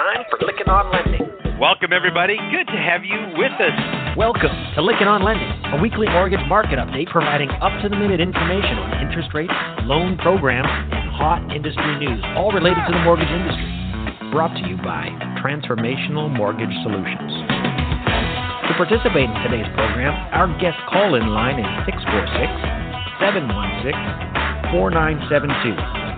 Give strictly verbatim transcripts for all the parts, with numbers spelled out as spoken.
time for Lykken on Lending. Welcome, everybody. Good to have you with us. Welcome to Lykken on Lending, a weekly mortgage market update providing up-to-the-minute information on interest rates, loan programs, and hot industry news, all related to the mortgage industry. Brought to you by Transformational Mortgage Solutions. To participate in today's program, our guest call-in line is six four six, seven one six, four nine seven two.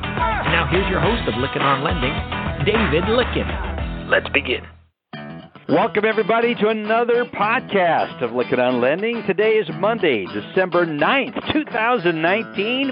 Now here's your host of Lykken on Lending, David Lykken. Let's begin. Welcome, everybody, to another podcast of Lykken on Lending. Today is Monday, December ninth, twenty nineteen.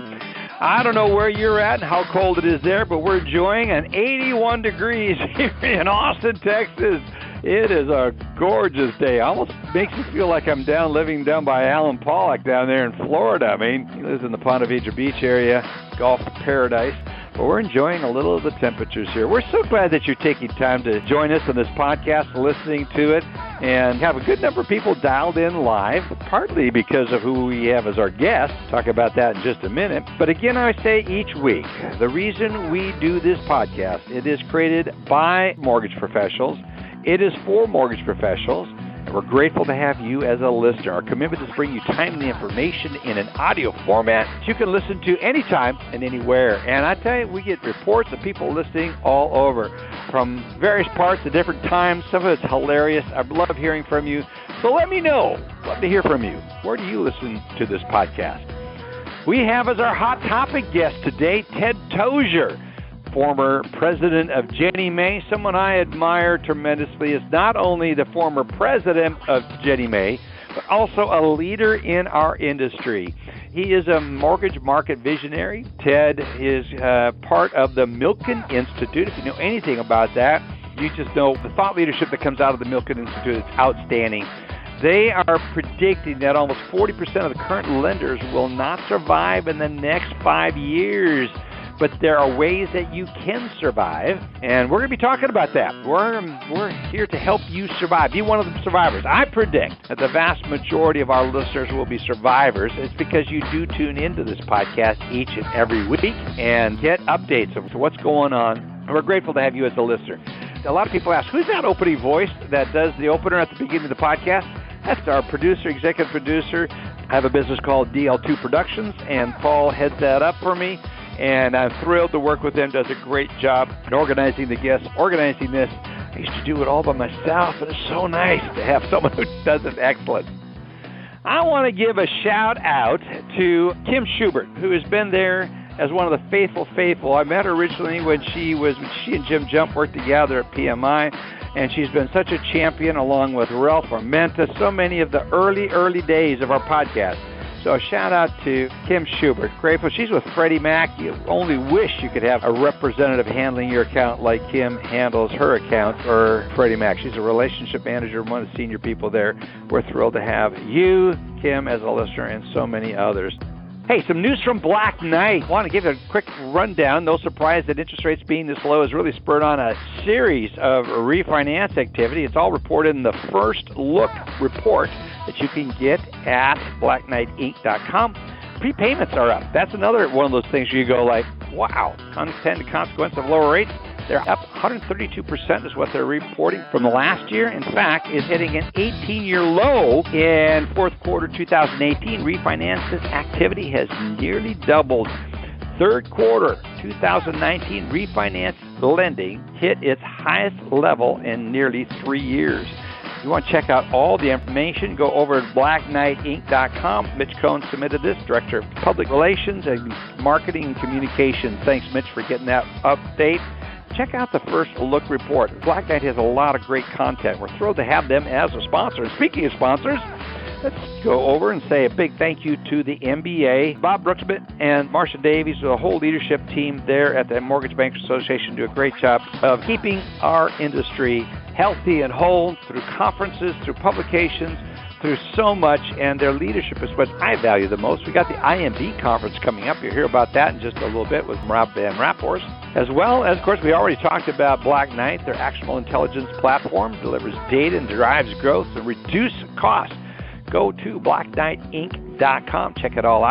I don't know where you're at and how cold it is there, but we're enjoying an eighty-one degrees here in Austin, Texas. It is a gorgeous day. Almost makes me feel like I'm down living down by Alan Pollock down there in Florida. I mean, he lives in the Ponte Vedra Beach area, golf paradise. But we're enjoying a little of the temperatures here. We're so glad that you're taking time to join us on this podcast, listening to it, and have a good number of people dialed in live, partly because of who we have as our guest. Talk about that in just a minute. But again, I say each week, the reason we do this podcast, it is created by mortgage professionals. It is for mortgage professionals. And we're grateful to have you as a listener. Our commitment is to bring you timely information in an audio format that you can listen to anytime and anywhere. And I tell you, we get reports of people listening all over from various parts at different times. Some of it's hilarious. I love hearing from you. So let me know. Love to hear from you. Where do you listen to this podcast? We have as our hot topic guest today, Ted Tozier, former president of Ginnie Mae. Someone I admire tremendously is not only the former president of Ginnie Mae, but also a leader in our industry. He is a mortgage market visionary. Ted is uh, part of the Milken Institute. If you know anything about that, you just know the thought leadership that comes out of the Milken Institute is outstanding. They are predicting that almost forty percent of the current lenders will not survive in the next five years. But there are ways that you can survive, and we're going to be talking about that. We're, we're here to help you survive. Be one of the survivors. I predict that the vast majority of our listeners will be survivors. It's because you do tune into this podcast each and every week and get updates of what's going on. And we're grateful to have you as a listener. A lot of people ask, who's that opening voice that does the opener at the beginning of the podcast? That's our producer, executive producer. I have a business called D L two Productions, and Paul heads that up for me. And I'm thrilled to work with him. Does a great job in organizing the guests, organizing this. I used to do it all by myself, and it's so nice to have someone who does it excellent. I want to give a shout out to Kim Schubert, who has been there as one of the faithful faithful. I met her originally when she was when she and Jim Jump worked together at P M I, and she's been such a champion along with Ralph Armenta, so many of the early, early days of our podcast. So a shout out to Kim Schubert. Grateful. She's with Freddie Mac. You only wish you could have a representative handling your account like Kim handles her account for Freddie Mac. She's a relationship manager, one of the senior people there. We're thrilled to have you, Kim, as a listener, and so many others. Hey, some news from Black Knight. I want to give a quick rundown. No surprise that interest rates being this low has really spurred on a series of refinance activity. It's all reported in the First Look report that you can get at black knight inc dot com. Prepayments are up. That's another one of those things where you go like, wow, unintended consequence of lower rates. They're up one hundred thirty-two percent is what they're reporting from the last year. In fact, is hitting an eighteen-year low in fourth quarter two thousand eighteen. Refinances activity has nearly doubled. Third quarter two thousand nineteen refinance lending hit its highest level in nearly three years. If you want to check out all the information, go over to black knight inc dot com. Mitch Cohn submitted this, Director of Public Relations and Marketing and Communications. Thanks, Mitch, for getting that update. Check out the First Look report. Black Knight has a lot of great content. We're thrilled to have them as a sponsor. And speaking of sponsors, let's go over and say a big thank you to the M B A. Bob Brooksmith and Marcia Davies, the whole leadership team there at the Mortgage Bankers Association, do a great job of keeping our industry healthy and whole through conferences, through publications, through so much, and their leadership is what I value the most. We got the I M B conference coming up. You'll hear about that in just a little bit with Rob Van Rapport. As well as, of course, we already talked about Black Knight. Their actionable intelligence platform delivers data and drives growth and reduce costs. Go to black knight inc dot com. Check it all out.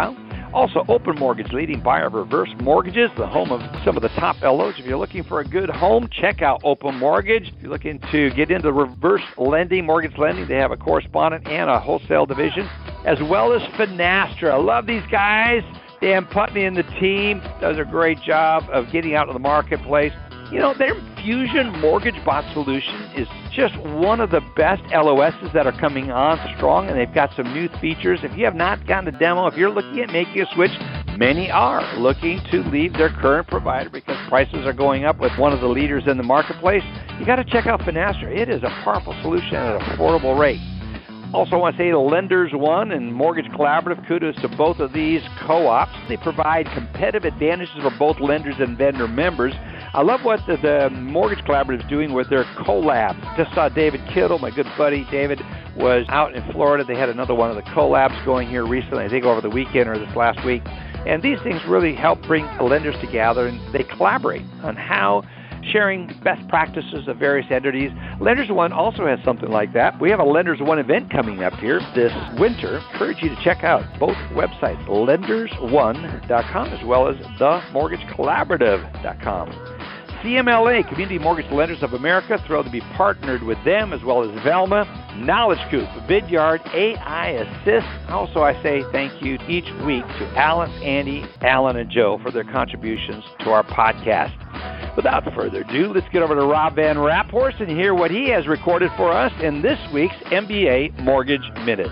Also, Open Mortgage, leading buyer of reverse mortgages, the home of some of the top L Os. If you're looking for a good home, check out Open Mortgage. If you're looking to get into reverse lending, mortgage lending, they have a correspondent and a wholesale division, as well as Finastra. I love these guys. Dan Putney and the team does a great job of getting out to the marketplace. You know, their Fusion Mortgage Bot solution is just one of the best L O Ss that are coming on strong, and they've got some new features. If you have not gotten a demo, if you're looking at making a switch, many are looking to leave their current provider because prices are going up with one of the leaders in the marketplace. You got to check out Finastra. It is a powerful solution at an affordable rate. Also, I want to say to Lenders One and Mortgage Collaborative, kudos to both of these co-ops. They provide competitive advantages for both lenders and vendor members. I love what the, the Mortgage Collaborative is doing with their collabs. Just saw David Kittle, my good buddy David, was out in Florida. They had another one of the collabs going here recently, I think over the weekend or this last week. And these things really help bring lenders together, and they collaborate on how sharing best practices of various entities. Lenders One also has something like that. We have a Lenders One event coming up here this winter. I encourage you to check out both websites, lenders one dot com as well as the mortgage collaborative dot com. C M L A, Community Mortgage Lenders of America, thrilled to be partnered with them, as well as Velma, Knowledge Coop, Vidyard, A I Assist. Also, I say thank you each week to Alice, Andy, Alan, and Joe for their contributions to our podcast. Without further ado, let's get over to Rob Van Raphorst and hear what he has recorded for us in this week's M B A Mortgage Minute.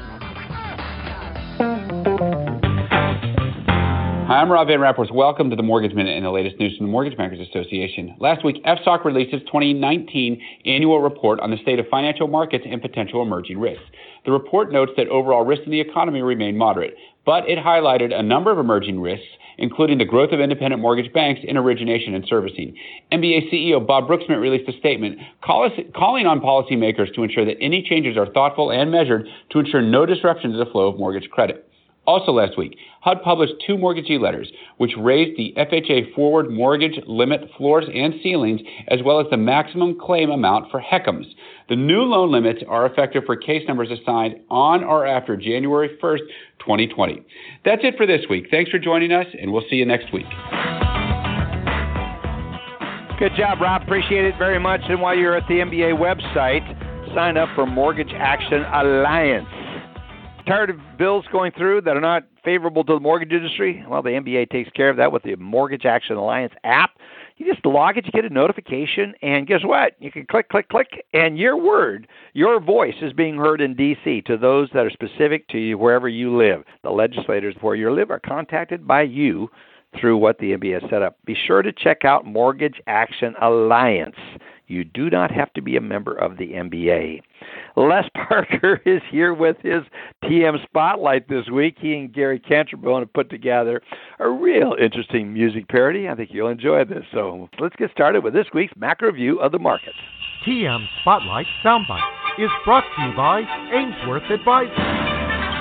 Hi, I'm Rob Van Raphorst. Welcome to the Mortgage Minute and the latest news from the Mortgage Bankers Association. Last week, F S O C released its twenty nineteen annual report on the state of financial markets and potential emerging risks. The report notes that overall risks in the economy remain moderate, but it highlighted a number of emerging risks, including the growth of independent mortgage banks in origination and servicing. M B A C E O Bob Brooksmith released a statement call us, calling on policymakers to ensure that any changes are thoughtful and measured to ensure no disruption to the flow of mortgage credit. Also last week, H U D published two mortgagee letters, which raised the F H A forward mortgage limit floors and ceilings, as well as the maximum claim amount for H E C Ms. The new loan limits are effective for case numbers assigned on or after January first, twenty twenty. That's it for this week. Thanks for joining us, and we'll see you next week. Good job, Rob. Appreciate it very much. And while you're at the M B A website, sign up for Mortgage Action Alliance. Tired of bills going through that are not favorable to the mortgage industry? Well, the M B A takes care of that with the Mortgage Action Alliance app. You just log it, you get a notification, and guess what? You can click, click, click, and your word, your voice is being heard in D C to those that are specific to you wherever you live. The legislators where you live are contacted by you through what the M B A has set up. Be sure to check out Mortgage Action Alliance. You do not have to be a member of the M B A. Les Parker is here with his T M Spotlight this week. He and Gary Cantrabone have put together a real interesting music parody. I think you'll enjoy this. So let's get started with this week's macro view of the markets. T M Spotlight Soundbite is brought to you by Ainsworth Advisors.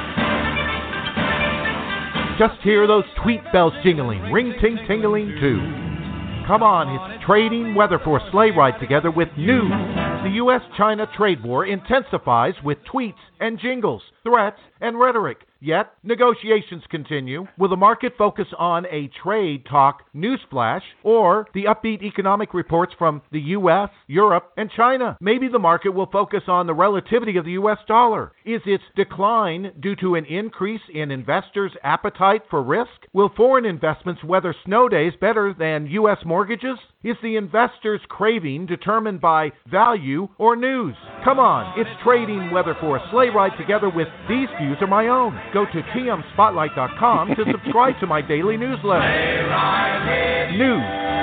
Just hear those tweet bells jingling, ring-ting-tingling too. Come on, it's trading weather for a sleigh ride together with news. The U S China trade war intensifies with tweets and jingles, threats and rhetoric. Yet, negotiations continue. Will the market focus on a trade talk newsflash or the upbeat economic reports from the U S, Europe, and China? Maybe the market will focus on the relativity of the U S dollar. Is its decline due to an increase in investors' appetite for risk? Will foreign investments weather snow days better than U S mortgages? Is the investors' craving determined by value or news? Come on, it's trading weather for a sleigh ride together with these views are my own. Go to T M spotlight dot com to subscribe to my daily newsletter. News.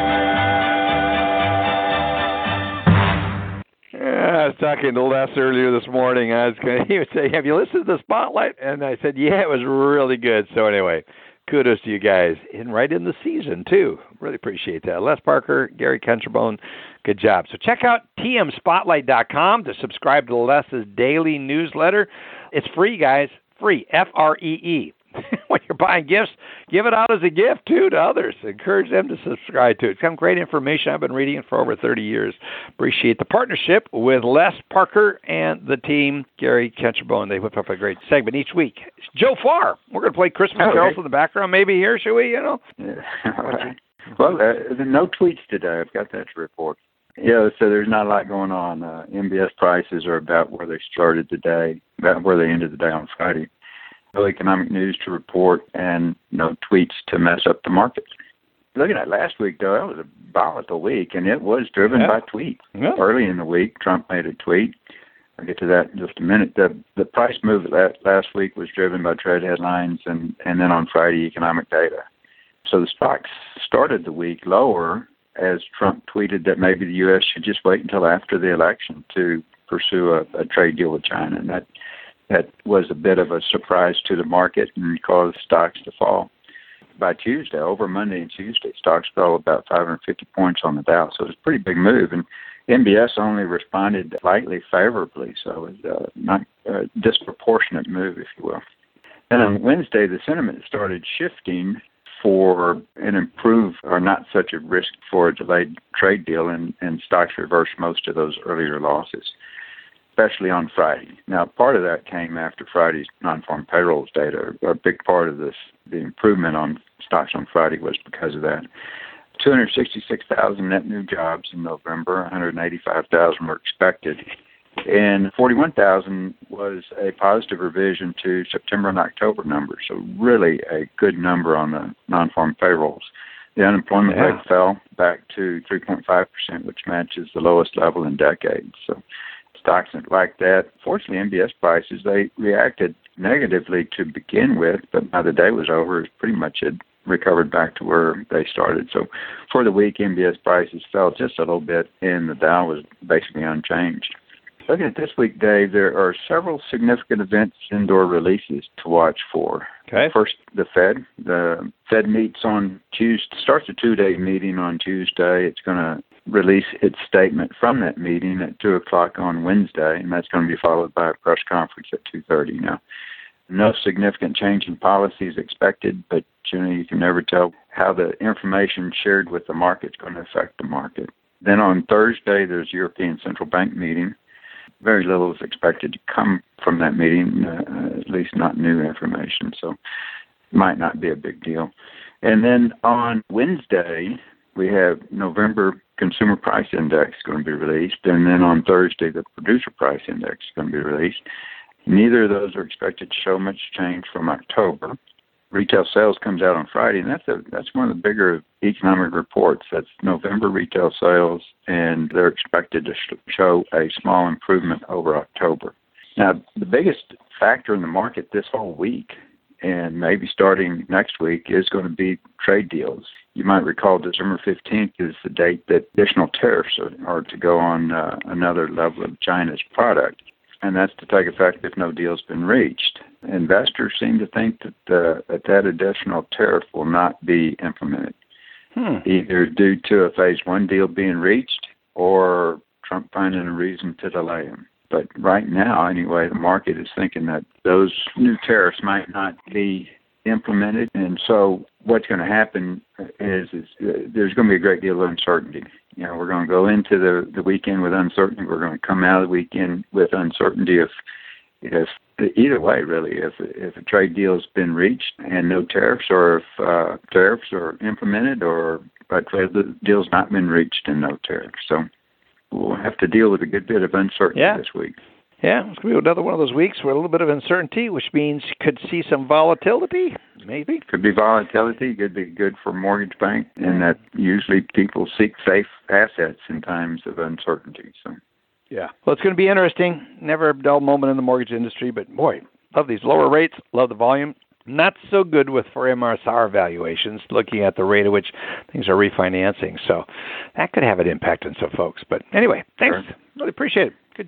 Yeah, I was talking to Les earlier this morning. I was going to, he would say, have you listened to the Spotlight? And I said, yeah, it was really good. So anyway, kudos to you guys. And right in the season, too. Really appreciate that. Les Parker, Gary Cantrabone, good job. So check out T M spotlight dot com to subscribe to Les's daily newsletter. It's free, guys. Free, F R E E. when you're buying gifts, give it out as a gift, too, to others. Encourage them to subscribe to it. It's some great information. I've been reading it for over thirty years. Appreciate the partnership with Les Parker and the team, Gary Ketcherbone. They whip up a great segment each week. Joe Farr, we're going to play Christmas okay. carols in the background maybe here, should we? You know. Yeah. All right. Well, uh, no tweets today. I've got that to report. Yeah, so there's not a lot going on. Uh, M B S prices are about where they started today, about where they ended the day on Friday. No economic news to report and no tweets to mess up the markets. Looking at last week, though, that was a volatile week, and it was driven yeah. by tweets. Yeah. Early in the week, Trump made a tweet. I'll get to that in just a minute. The the price move last week was driven by trade headlines and, and then on Friday, economic data. So the stocks started the week lower as Trump tweeted that maybe the U S should just wait until after the election to pursue a, a trade deal with China. And that that was a bit of a surprise to the market and caused stocks to fall. By Tuesday, over Monday and Tuesday, stocks fell about five hundred fifty points on the Dow. So it was a pretty big move. And M B S only responded slightly favorably, so it was uh, not a disproportionate move, if you will. And on Wednesday, the sentiment started shifting for an improved or not such a risk for a delayed trade deal, and, and stocks reversed most of those earlier losses, especially on Friday. Now, part of that came after Friday's non-farm payrolls data. A big part of this, the improvement on stocks on Friday was because of that. two hundred sixty-six thousand net new jobs in November, one hundred eighty-five thousand were expected, and forty-one thousand was a positive revision to September and October numbers, so really a good number on the non-farm payrolls. The unemployment yeah. rate fell back to three point five percent, which matches the lowest level in decades. So stocks like that, fortunately, M B S prices, they reacted negatively to begin with, but by the day was over, it pretty much had recovered back to where they started. So for the week, M B S prices fell just a little bit, and the Dow was basically unchanged. Looking at this week, Dave, there are several significant events, indoor releases to watch for. Okay. First, the Fed. The Fed meets on Tuesday, starts a two-day meeting on Tuesday. It's going to release its statement from that meeting at two o'clock on Wednesday, and that's going to be followed by a press conference at two thirty. Now, no significant change in policy is expected, but you know, you can never tell how the information shared with the market is going to affect the market. Then on Thursday, there's European Central Bank meeting. Very little is expected to come from that meeting, uh, at least not new information, so it might not be a big deal. And then on Wednesday, we have November Consumer Price Index going to be released, and then on Thursday, the Producer Price Index is going to be released. Neither of those are expected to show much change from October. Retail sales comes out on Friday, and that's a that's one of the bigger economic reports. That's November retail sales, and they're expected to sh- show a small improvement over October. Now, the biggest factor in the market this whole week, and maybe starting next week, is going to be trade deals. You might recall December fifteenth is the date that additional tariffs are, are to go on uh, another level of China's product, and that's to take effect if no deal's been reached. Investors seem to think that uh, that, that additional tariff will not be implemented, hmm. either due to a phase one deal being reached or Trump finding a reason to delay them. But right now, anyway, the market is thinking that those new tariffs might not be implemented. And so what's going to happen is, is uh, there's going to be a great deal of uncertainty. You know, we're going to go into the, the weekend with uncertainty. We're going to come out of the weekend with uncertainty if, if either way, really, if if a trade deal has been reached and no tariffs, or if uh, tariffs are implemented, or a trade deal's not been reached and no tariffs. So we'll have to deal with a good bit of uncertainty yeah. this week. Yeah, it's going to be another one of those weeks with a little bit of uncertainty, which means could see some volatility, maybe. Could be volatility. Could be good for mortgage bank, and that usually people seek safe assets in times of uncertainty. So. Yeah. Well, it's going to be interesting. Never a dull moment in the mortgage industry, but boy, love these lower rates, love the volume. Not so good with for M S R valuations, looking at the rate at which things are refinancing. So that could have an impact on some folks. But anyway, thanks. Sure. Really appreciate it. Good job.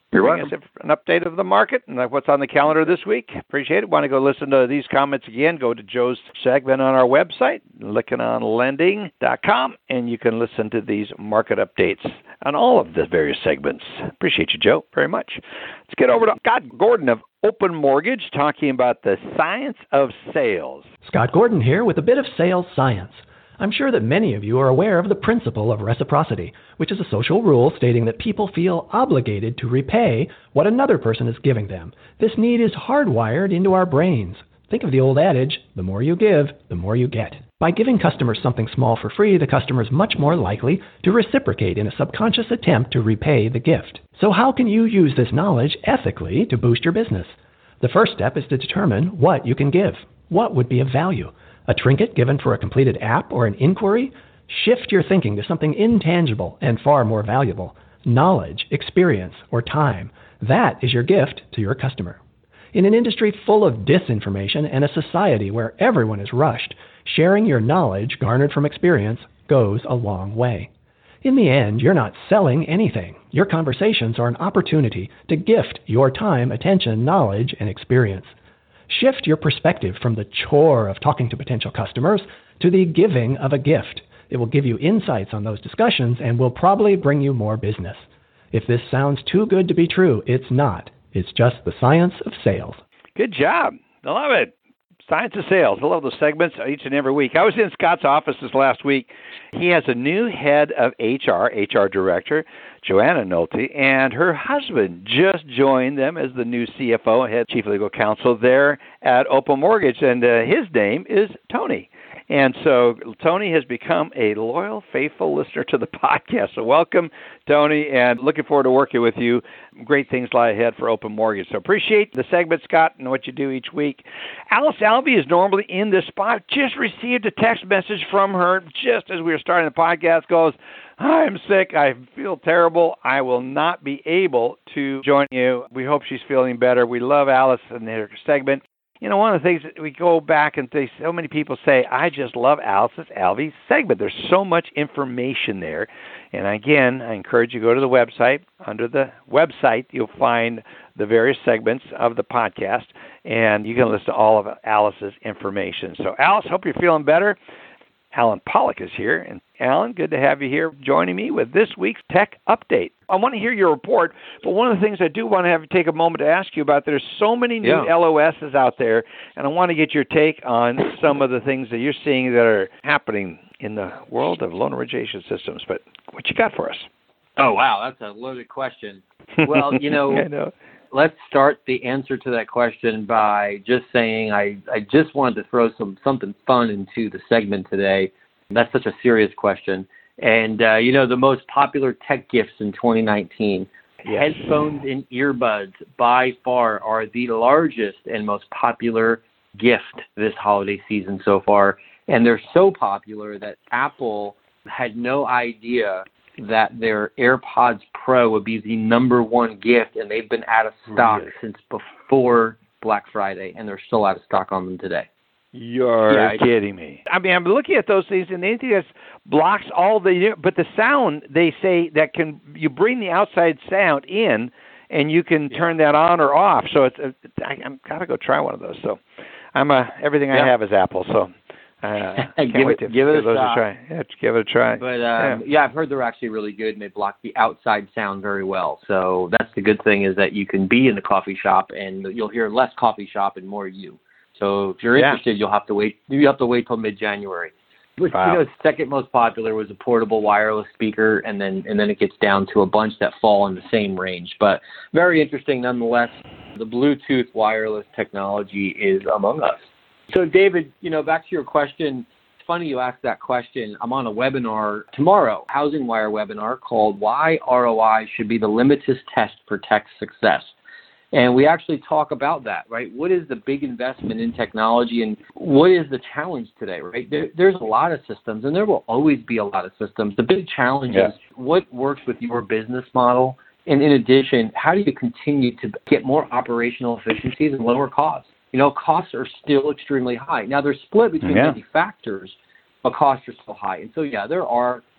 You're Bring welcome. us an update of the market and what's on the calendar this week. Appreciate it. Want to go listen to these comments again, go to Joe's segment on our website, lykken on lending dot com, and you can listen to these market updates on all of the various segments. Appreciate you, Joe, very much. Let's get over to Scott Gordon of Open Mortgage talking about the science of sales. Scott Gordon here with a bit of sales science. I'm sure that many of you are aware of the principle of reciprocity, which is a social rule stating that people feel obligated to repay what another person is giving them. This need is hardwired into our brains. Think of the old adage, the more you give, the more you get. By giving customers something small for free, the customer is much more likely to reciprocate in a subconscious attempt to repay the gift. So how can you use this knowledge ethically to boost your business? The first step is to determine what you can give. What would be of value? A trinket given for a completed app or an inquiry? Shift your thinking to something intangible and far more valuable. Knowledge, experience, or time. That is your gift to your customer. In an industry full of disinformation and a society where everyone is rushed, sharing your knowledge garnered from experience goes a long way. In the end, you're not selling anything. Your conversations are an opportunity to gift your time, attention, knowledge, and experience. Shift your perspective from the chore of talking to potential customers to the giving of a gift. It will give you insights on those discussions and will probably bring you more business. If this sounds too good to be true, it's not. It's just the science of sales. Good job. I love it. Science of Sales. I love those segments each and every week. I was in Scott's office this last week. He has a new head of H R, H R director, Joanna Nolte, and her husband just joined them as the new C F O, head chief legal counsel there at Open Mortgage, and uh, his name is Tony. And so Tony has become a loyal, faithful listener to the podcast. So welcome, Tony, and looking forward to working with you. Great things lie ahead for Open Mortgage. So appreciate the segment, Scott, and what you do each week. Alice Alvey is normally in this spot. Just received a text message from her just as we were starting the podcast. Goes, I'm sick. I feel terrible. I will not be able to join you. We hope she's feeling better. We love Alice and her segment. You know, one of the things that we go back and they, so many people say, I just love Alice's Alvey segment. There's so much information there. And again, I encourage you to go to the website. Under the website, you'll find the various segments of the podcast, and you can listen to all of Alice's information. So, Alice, hope you're feeling better. Alan Pollock is here. And Alan, good to have you here joining me with this week's Tech Update. I want to hear your report, but one of the things I do want to have take a moment to ask you about, there's so many new Yeah. L O Ss out there, and I want to get your take on some of the things that you're seeing that are happening in the world of loan origination systems. But what you got for us? Oh, wow, that's a loaded question. Well, you know, I know. let's start the answer to that question by just saying I, I just wanted to throw some something fun into the segment today. That's such a serious question. And, uh, you know, the most popular tech gifts in twenty nineteen, Yes. headphones and earbuds by far are the largest and most popular gift this holiday season so far. And they're so popular that Apple had no idea that their AirPods Pro would be the number one gift, and they've been out of stock Really? since before Black Friday, and they're still out of stock on them today. You're Yeah, it's- kidding me. I mean, I'm looking at those things, and anything that blocks all the, but the sound, they say that can, you bring the outside sound in, and you can turn that on or off. So it's, I, I'm gotta go try one of those. So I'm a, everything I Yeah. have is Apple. So uh, can't Give wait it- to give it a those shot. a try. Yeah, give it a try. But, um, yeah. I've heard they're actually really good, and they block the outside sound very well. So that's the good thing, is that you can be in the coffee shop, and you'll hear less coffee shop and more you. So if you're Yeah. interested, you'll have to wait. You have to wait till mid-January. Which, Wow. you know, second most popular was a portable wireless speaker, and then and then it gets down to a bunch that fall in the same range. But very interesting nonetheless. The Bluetooth wireless technology is among us. So, David, you know, back to your question. It's funny you asked that question. I'm on a webinar tomorrow, Housing Wire webinar, called Why R O I Should Be the Litmus Test for Tech Success. And we actually talk about that, right? What is the big investment in technology, and what is the challenge today, right? There, there's a lot of systems, and there will always be a lot of systems. The big challenge Yeah. is what works with your business model, and in addition, how do you continue to get more operational efficiencies and lower costs? You know, costs are still extremely high. Now, they're split between Yeah. many factors, but costs are still high. And so, yeah, there are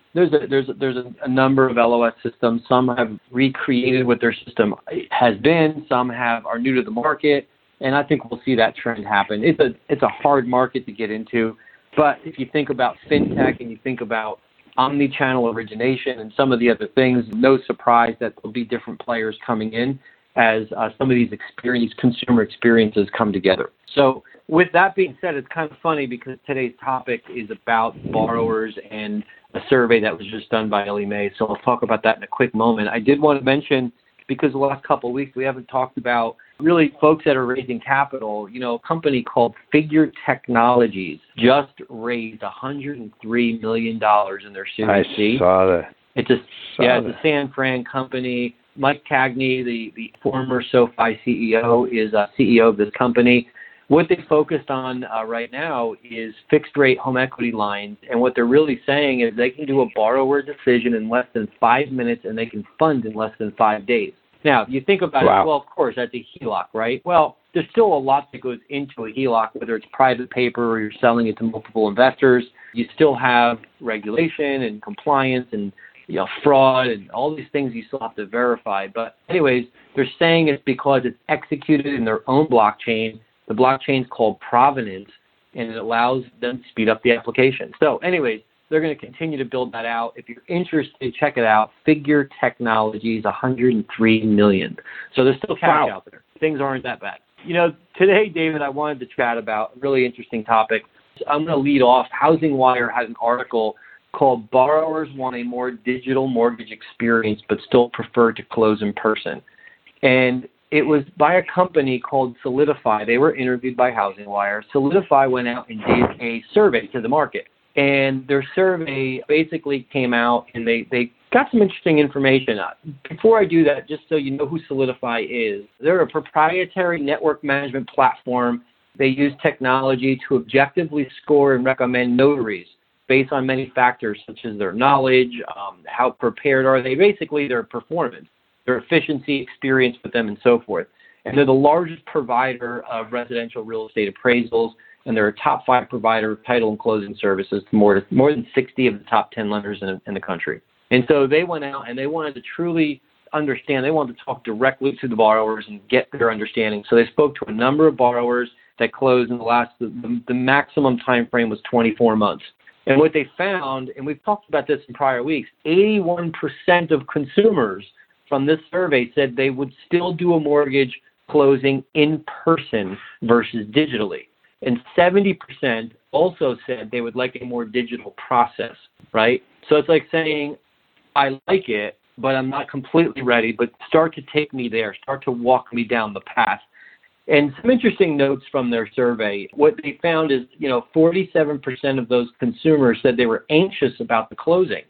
there's a, there's a, there's a, a number of L O S systems. Some have recreated what their system has been. Some have are new to the market, and I think we'll see that trend happen. It's a it's a hard market to get into, but if you think about fintech and you think about omni-channel origination and some of the other things, no surprise that there'll be different players coming in as uh, some of these experience, consumer experiences come together. So with that being said, it's kind of funny because today's topic is about borrowers and a survey that was just done by Ellie Mae. So I'll talk about that in a quick moment. I did want to mention, because the last couple of weeks we haven't talked about really folks that are raising capital. You know, a company called Figure Technologies just raised one hundred three million dollars in their Series C. I saw that. It's a, saw yeah, that. it's a San Fran company. Mike Cagney, the, the former SoFi C E O, is a C E O of this company. What they focused on uh, right now is fixed-rate home equity lines, and what they're really saying is they can do a borrower decision in less than five minutes, and they can fund in less than five days. Now, if you think about wow. it, well, of course, that's a H E L O C, right? Well, there's still a lot that goes into a H E L O C, whether it's private paper or you're selling it to multiple investors. You still have regulation and compliance and you know, fraud and all these things you still have to verify. But anyways, they're saying it's because it's executed in their own blockchain. The blockchain is called Provenance, and it allows them to speed up the application. So anyways, they're going to continue to build that out. If you're interested, check it out. Figure Technologies, one hundred three million dollars. So there's still cash wow. out there. Things aren't that bad. You know, today, David, I wanted to chat about a really interesting topic. I'm going to lead off. Housing Wire has an article called Borrowers Want a More Digital Mortgage Experience But Still Prefer to Close in Person. And it was by a company called Solidify. They were interviewed by Housing Wire. Solidify went out and did a survey to the market. And their survey basically came out, and they, they got some interesting information. Before I do that, just so you know who Solidify is, they're a proprietary network management platform. They use technology to objectively score and recommend notaries based on many factors, such as their knowledge, um, how prepared are they, basically their performance, their efficiency, experience with them, and so forth. And they're the largest provider of residential real estate appraisals, and they're a top five provider of title and closing services to more, more than sixty of the top ten lenders in, in the country. And so they went out and they wanted to truly understand, they wanted to talk directly to the borrowers and get their understanding. So they spoke to a number of borrowers that closed in the last, the, the maximum time frame was twenty-four months. And what they found, and we've talked about this in prior weeks, eighty-one percent of consumers from this survey said they would still do a mortgage closing in person versus digitally. And seventy percent also said they would like a more digital process, right? So it's like saying, I like it, but I'm not completely ready, but start to take me there, start to walk me down the path. And some interesting notes from their survey. What they found is, you know, forty-seven percent of those consumers said they were anxious about the closing,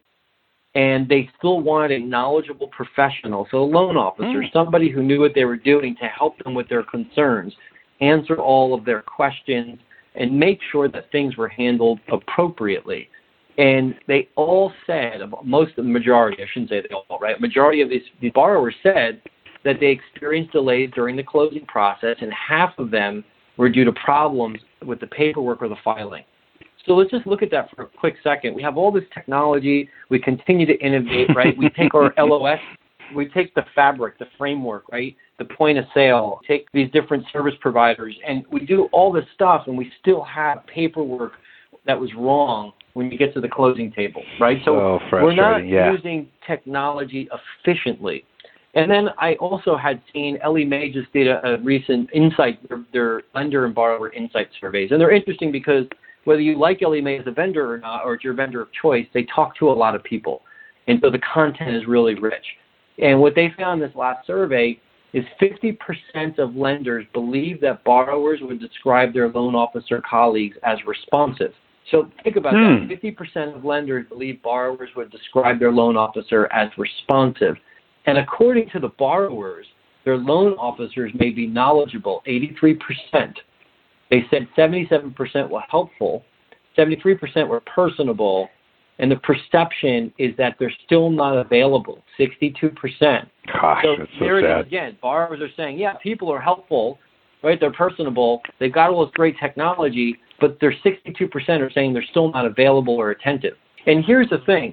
and they still wanted a knowledgeable professional, so a loan officer, mm. somebody who knew what they were doing to help them with their concerns, answer all of their questions, and make sure that things were handled appropriately. And they all said, most of the majority, I shouldn't say they all, right? Majority of these, these borrowers said that they experienced delays during the closing process, and half of them were due to problems with the paperwork or the filing. So let's just look at that for a quick second. We have all this technology. We continue to innovate, right? We take our L O S, we take the fabric, the framework, right? The point of sale, take these different service providers, and we do all this stuff, and we still have paperwork that was wrong when you get to the closing table, right? So oh, we're not yeah. using technology efficiently. And then I also had seen Ellie Mae just did a, a recent insight, their, their lender and borrower insight surveys. And they're interesting because whether you like Ellie Mae as a vendor or not, or it's your vendor of choice, they talk to a lot of people. And so the content is really rich. And what they found in this last survey is fifty percent of lenders believe that borrowers would describe their loan officer colleagues as responsive. So think about hmm. that. fifty percent of lenders believe borrowers would describe their loan officer as responsive. And according to the borrowers, their loan officers may be knowledgeable, eighty-three percent. They said seventy-seven percent were helpful, seventy-three percent were personable, and the perception is that they're still not available, sixty-two percent. Gosh, so that's so there it sad. is again. Borrowers are saying, yeah, people are helpful, right? They're personable. They've got all this great technology, but they're sixty-two percent are saying they're still not available or attentive. And here's the thing.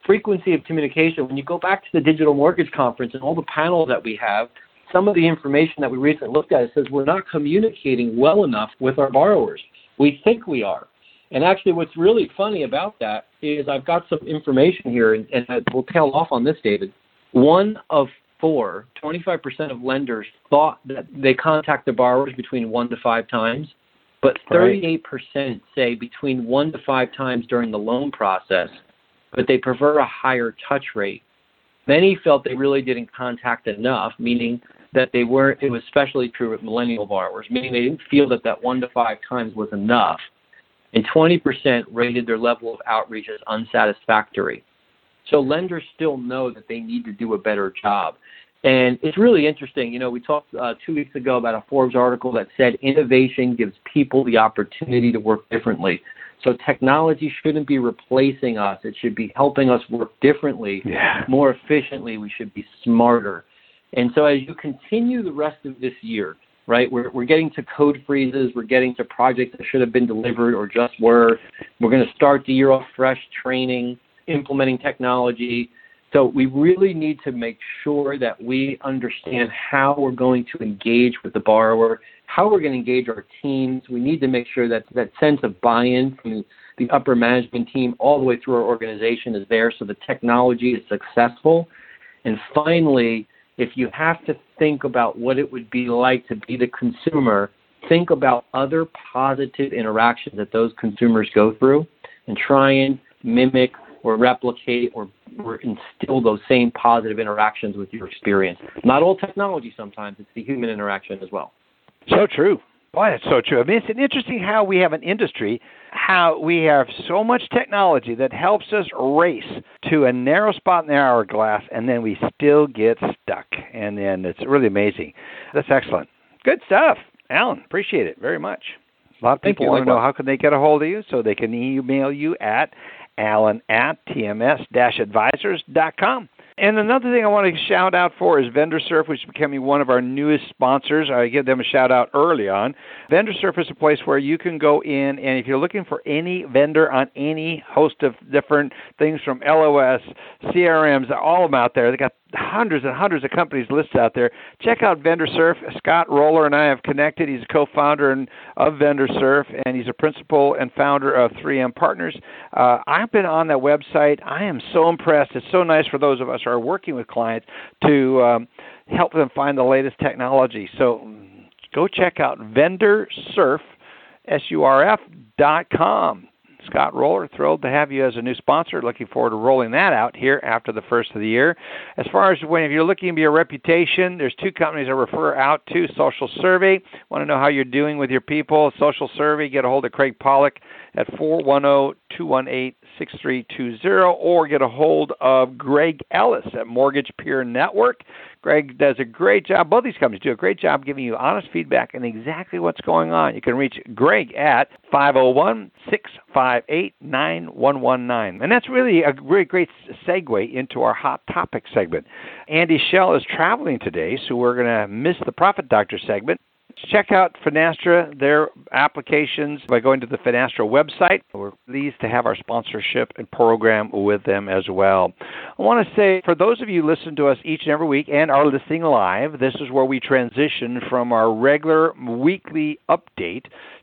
frequency of communication. When you go back to the Digital Mortgage Conference and all the panels that we have, some of the information that we recently looked at, it says we're not communicating well enough with our borrowers. We think we are. And actually what's really funny about that is I've got some information here, and, and we'll tail off on this, David. One of four, twenty-five percent of lenders thought that they contact their borrowers between one to five times, but thirty-eight percent say between one to five times during the loan process, but they prefer a higher touch rate. Many felt they really didn't contact enough, meaning that they weren't, it was especially true with millennial borrowers, meaning they didn't feel that that one to five times was enough. And twenty percent rated their level of outreach as unsatisfactory. So lenders still know that they need to do a better job. And it's really interesting. You know, we talked uh, two weeks ago about a Forbes article that said innovation gives people the opportunity to work differently. So technology shouldn't be replacing us. It should be helping us work differently, yeah. more efficiently. We should be smarter. And so as you continue the rest of this year, right, we're, we're getting to code freezes. We're getting to projects that should have been delivered or just were. We're going to start the year off fresh, training, implementing technology. So we really need to make sure that we understand how we're going to engage with the borrower, how we're going to engage our teams. We need to make sure that that sense of buy-in from the upper management team all the way through our organization is there so the technology is successful. And finally, if you have to think about what it would be like to be the consumer, think about other positive interactions that those consumers go through and try and mimic or replicate or, or instill those same positive interactions with your experience. Not all technology sometimes, it's the human interaction as well. So true. Boy, that's so true. I mean, it's interesting how we have an industry, how we have so much technology that helps us race to a narrow spot in the hourglass, and then we still get stuck. And then it's really amazing. That's excellent. Good stuff. Alan, appreciate it very much. A lot of people want to know how can they get a hold of you, so they can email you at alan at t m s dash advisors dot com. And another thing I want to shout out for is VendorSurf, which is becoming one of our newest sponsors. I give them a shout out early on. VendorSurf is a place where you can go in, and if you're looking for any vendor on any host of different things from L O S, C R Ms, all of them out there. They got hundreds and hundreds of companies listed out there. Check out VendorSurf. Scott Roller and I have connected. He's a co-founder of VendorSurf, and he's a principal and founder of three M Partners. Uh, I've been on that website. I am so impressed. It's so nice for those of us who are working with clients to um, help them find the latest technology. So go check out VendorSurf, S U R F dot com. Scott Roller, thrilled to have you as a new sponsor. Looking forward to rolling that out here after the first of the year. As far as when if you're looking for your reputation, there's two companies I refer out to. Social Survey. Want to know how you're doing with your people? Social Survey. Get a hold of Craig Pollock at four one zero, two one eight, six three two zero or get a hold of Greg Ellis at Mortgage Peer Network. Greg does a great job. Both these companies do a great job giving you honest feedback and exactly what's going on. You can reach Greg at five oh one, six five eight, nine one one nine. And that's really a really great segue into our Hot Topic segment. Andy Schell is traveling today, so we're going to miss the Profit Doctor segment. Check out Finastra, their applications, by going to the Finastra website. We're pleased to have our sponsorship and program with them as well. I want to say, for those of you who listen to us each and every week and are listening live, this is where we transition from our regular weekly update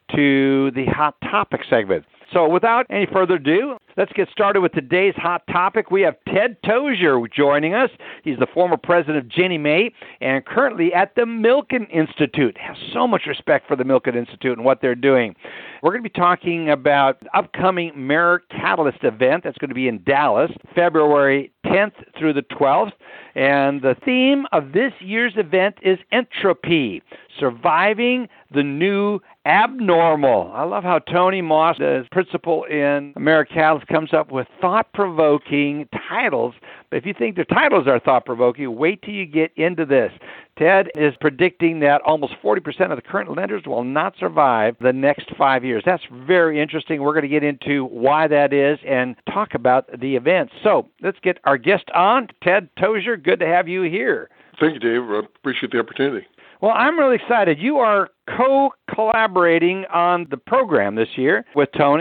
to the Hot Topic segment. So without any further ado, let's get started with today's hot topic. We have Ted Tozier joining us. He's the former president of Ginnie Mae and currently at the Milken Institute. I have so much respect for the Milken Institute and what they're doing. We're going to be talking about the upcoming Mirror Catalyst event that's going to be in Dallas, February tenth through the twelfth. And the theme of this year's event is entropy, surviving the new abnormal. I love how Tony Moss, the principal in Mirror Catalyst, comes up with thought-provoking titles. But if you think the titles are thought-provoking, wait till you get into this. Ted is predicting that almost forty percent of the current lenders will not survive the next five years. That's very interesting. We're going to get into why that is and talk about the event. So let's get our guest on. Ted Tozier, good to have you here. Thank you, Dave. I appreciate the opportunity. Well, I'm really excited. You are co-collaborating on the program this year with Tony.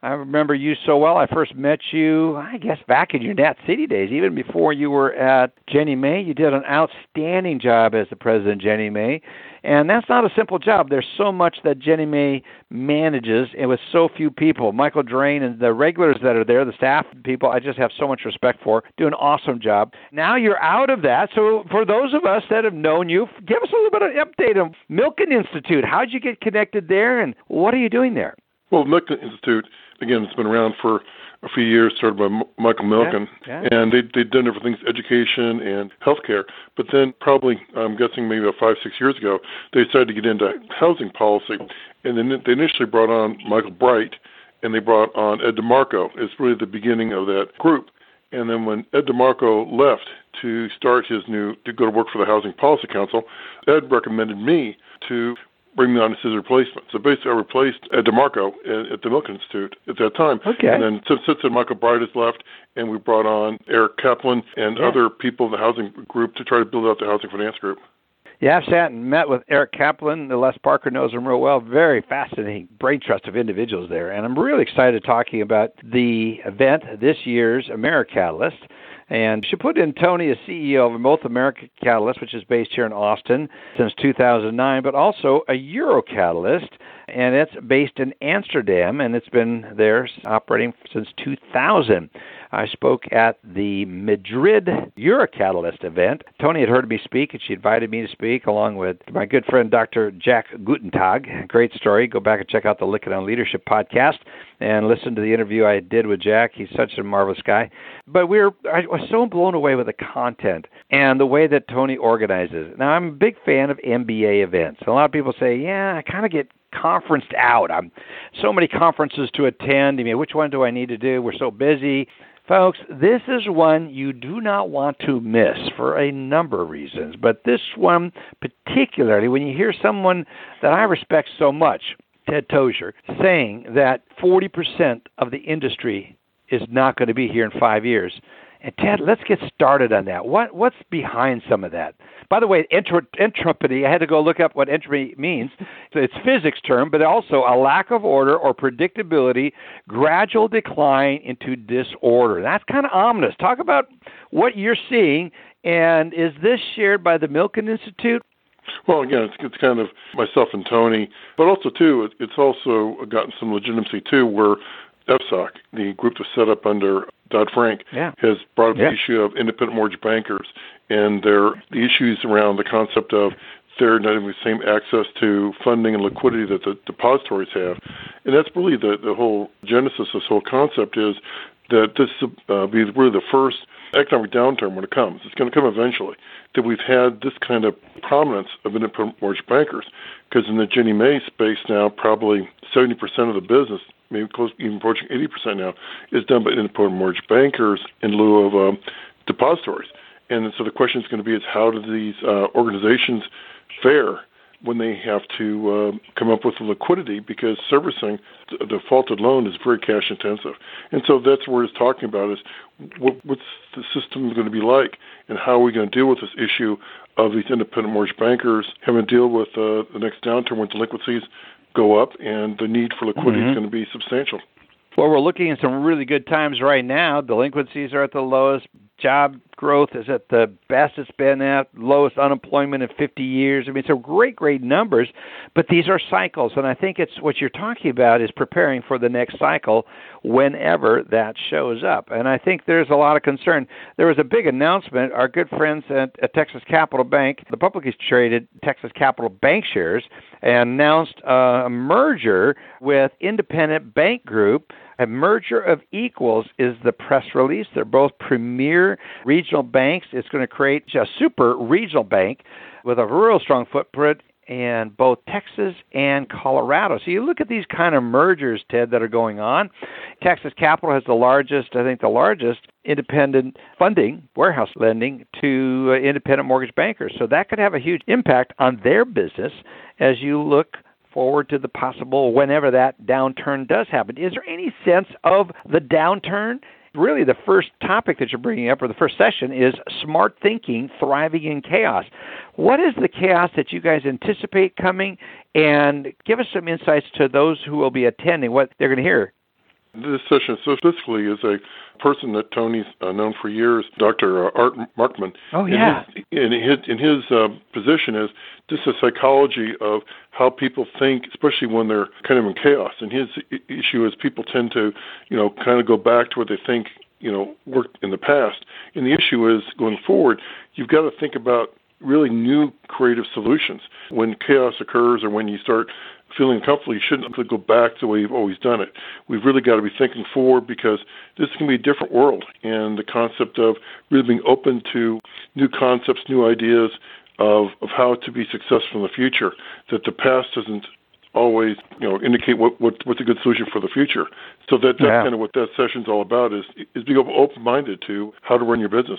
I remember you so well. I first met you, I guess, back in your Nat City days, even before you were at Ginnie Mae. You did an outstanding job as the president of Ginnie Mae. And that's not a simple job. There's so much that Ginnie Mae manages, and with so few people. Michael Drain and the regulars that are there, the staff people, I just have so much respect for. Do an awesome job. Now you're out of that. So for those of us that have known you, give us a little bit of an update on Milken Institute. How'd you get connected there, and what are you doing there? Well, Milken Institute, again, it's been around for a few years, started by M- Michael Milken, yeah, yeah. and they, they'd done different things, education and healthcare. But then probably, I'm guessing maybe about five, six years ago, they decided to get into housing policy. And then they initially brought on Michael Bright, and they brought on Ed DeMarco. It's really the beginning of that group. And then when Ed DeMarco left to start his new, to go to work for the Housing Policy Council, Ed recommended me to bring me on as his replacement. So basically I replaced Ed DeMarco at the Milken Institute at that time. Okay. And then since, since then, Michael Bright has left, and we brought on Eric Kaplan and yeah. other people in the housing group to try to build out the housing finance group. Yeah, I've sat and met with Eric Kaplan. Les Parker knows him real well. Very fascinating brain trust of individuals there. And I'm really excited talking about the event, this year's AmeriCatalyst. And she put in Tony as C E O of both AmeriCatalyst, which is based here in Austin since two thousand nine, but also a EuroCatalyst, and it's based in Amsterdam, and it's been there operating since two thousand. I spoke at the Madrid EuroCatalyst event. Tony had heard me speak, and she invited me to speak along with my good friend, Doctor Jack Gutentag. Great story. Go back and check out the Lick It On Leadership podcast and listen to the interview I did with Jack. He's such a marvelous guy. But we were, I was so blown away with the content and the way that Tony organizes it. Now, I'm a big fan of M B A events. A lot of people say, yeah, I kind of get conferenced out. I'm so many conferences to attend. I mean, which one do I need to do? We're so busy. Folks, this is one you do not want to miss for a number of reasons. But this one particularly, when you hear someone that I respect so much, Ted Tozier, saying that forty percent of the industry is not going to be here in five years. And Ted, let's get started on that. What What's behind some of that? By the way, entro- entropy, I had to go look up what entropy means. So it's a physics term, but also a lack of order or predictability, gradual decline into disorder. That's kind of ominous. Talk about what you're seeing, and is this shared by the Milken Institute? Well, again, it's, it's kind of myself and Tony, but also, too, it, it's also gotten some legitimacy, too, where F S O C, the group that's set up under Dodd-Frank, yeah. has brought up yeah. the issue of independent mortgage bankers and their the issues around the concept of they're not having the same access to funding and liquidity that the depositories have. And that's really the, the whole genesis of this whole concept is that this will uh, be really the first economic downturn when it comes. It's going to come eventually, that we've had this kind of prominence of independent mortgage bankers. Because in the Ginnie Mae space now, probably seventy percent of the business, maybe close, even approaching eighty percent now, is done by independent mortgage bankers in lieu of um, depositories. And so the question is going to be is how do these uh, organizations fare when they have to uh, come up with the liquidity, because servicing a defaulted loan is very cash intensive. And so that's what it's talking about is what, what's the system going to be like, and how are we going to deal with this issue of these independent mortgage bankers having to deal with uh, the next downturn when delinquencies go up and the need for liquidity mm-hmm. is going to be substantial. Well, we're looking at some really good times right now. Delinquencies are at the lowest. Job growth is at the best it's been at, lowest unemployment in fifty years. I mean, so great, great numbers, but these are cycles, and I think it's what you're talking about is preparing for the next cycle whenever that shows up. And I think there's a lot of concern. There was a big announcement. Our good friends at, at Texas Capital Bank, the publicly traded Texas Capital Bank shares, announced a merger with Independent Bank Group. A merger of equals is the press release. They're both premier regional banks. It's going to create a super regional bank with a real strong footprint in both Texas and Colorado. So you look at these kind of mergers, Ted, that are going on. Texas Capital has the largest, I think the largest independent funding, warehouse lending to uh, independent mortgage bankers. So that could have a huge impact on their business as you look forward to the possible whenever that downturn does happen. Is there any sense of the downturn? Really, the first topic that you're bringing up, or the first session, is smart thinking, thriving in chaos. What is the chaos that you guys anticipate coming? And give us some insights to those who will be attending, what they're going to hear. This session specifically is a person that Tony's uh, known for years, Doctor Uh, Art Markman. Oh, yeah. In his, in his, in his uh, position is just a psychology of how people think, especially when they're kind of in chaos. And his issue is people tend to, you know, kind of go back to what they think, you know, worked in the past. And the issue is, going forward, you've got to think about really new creative solutions. When chaos occurs or when you start feeling comfortable, you shouldn't go back to the way you've always done it. We've really got to be thinking forward, because this is going to be a different world. And the concept of really being open to new concepts, new ideas of, of how to be successful in the future, that the past doesn't always, you know, indicate what, what what's a good solution for the future. So that, that's yeah. kind of what that session's all about, is, is being open-minded to how to run your business.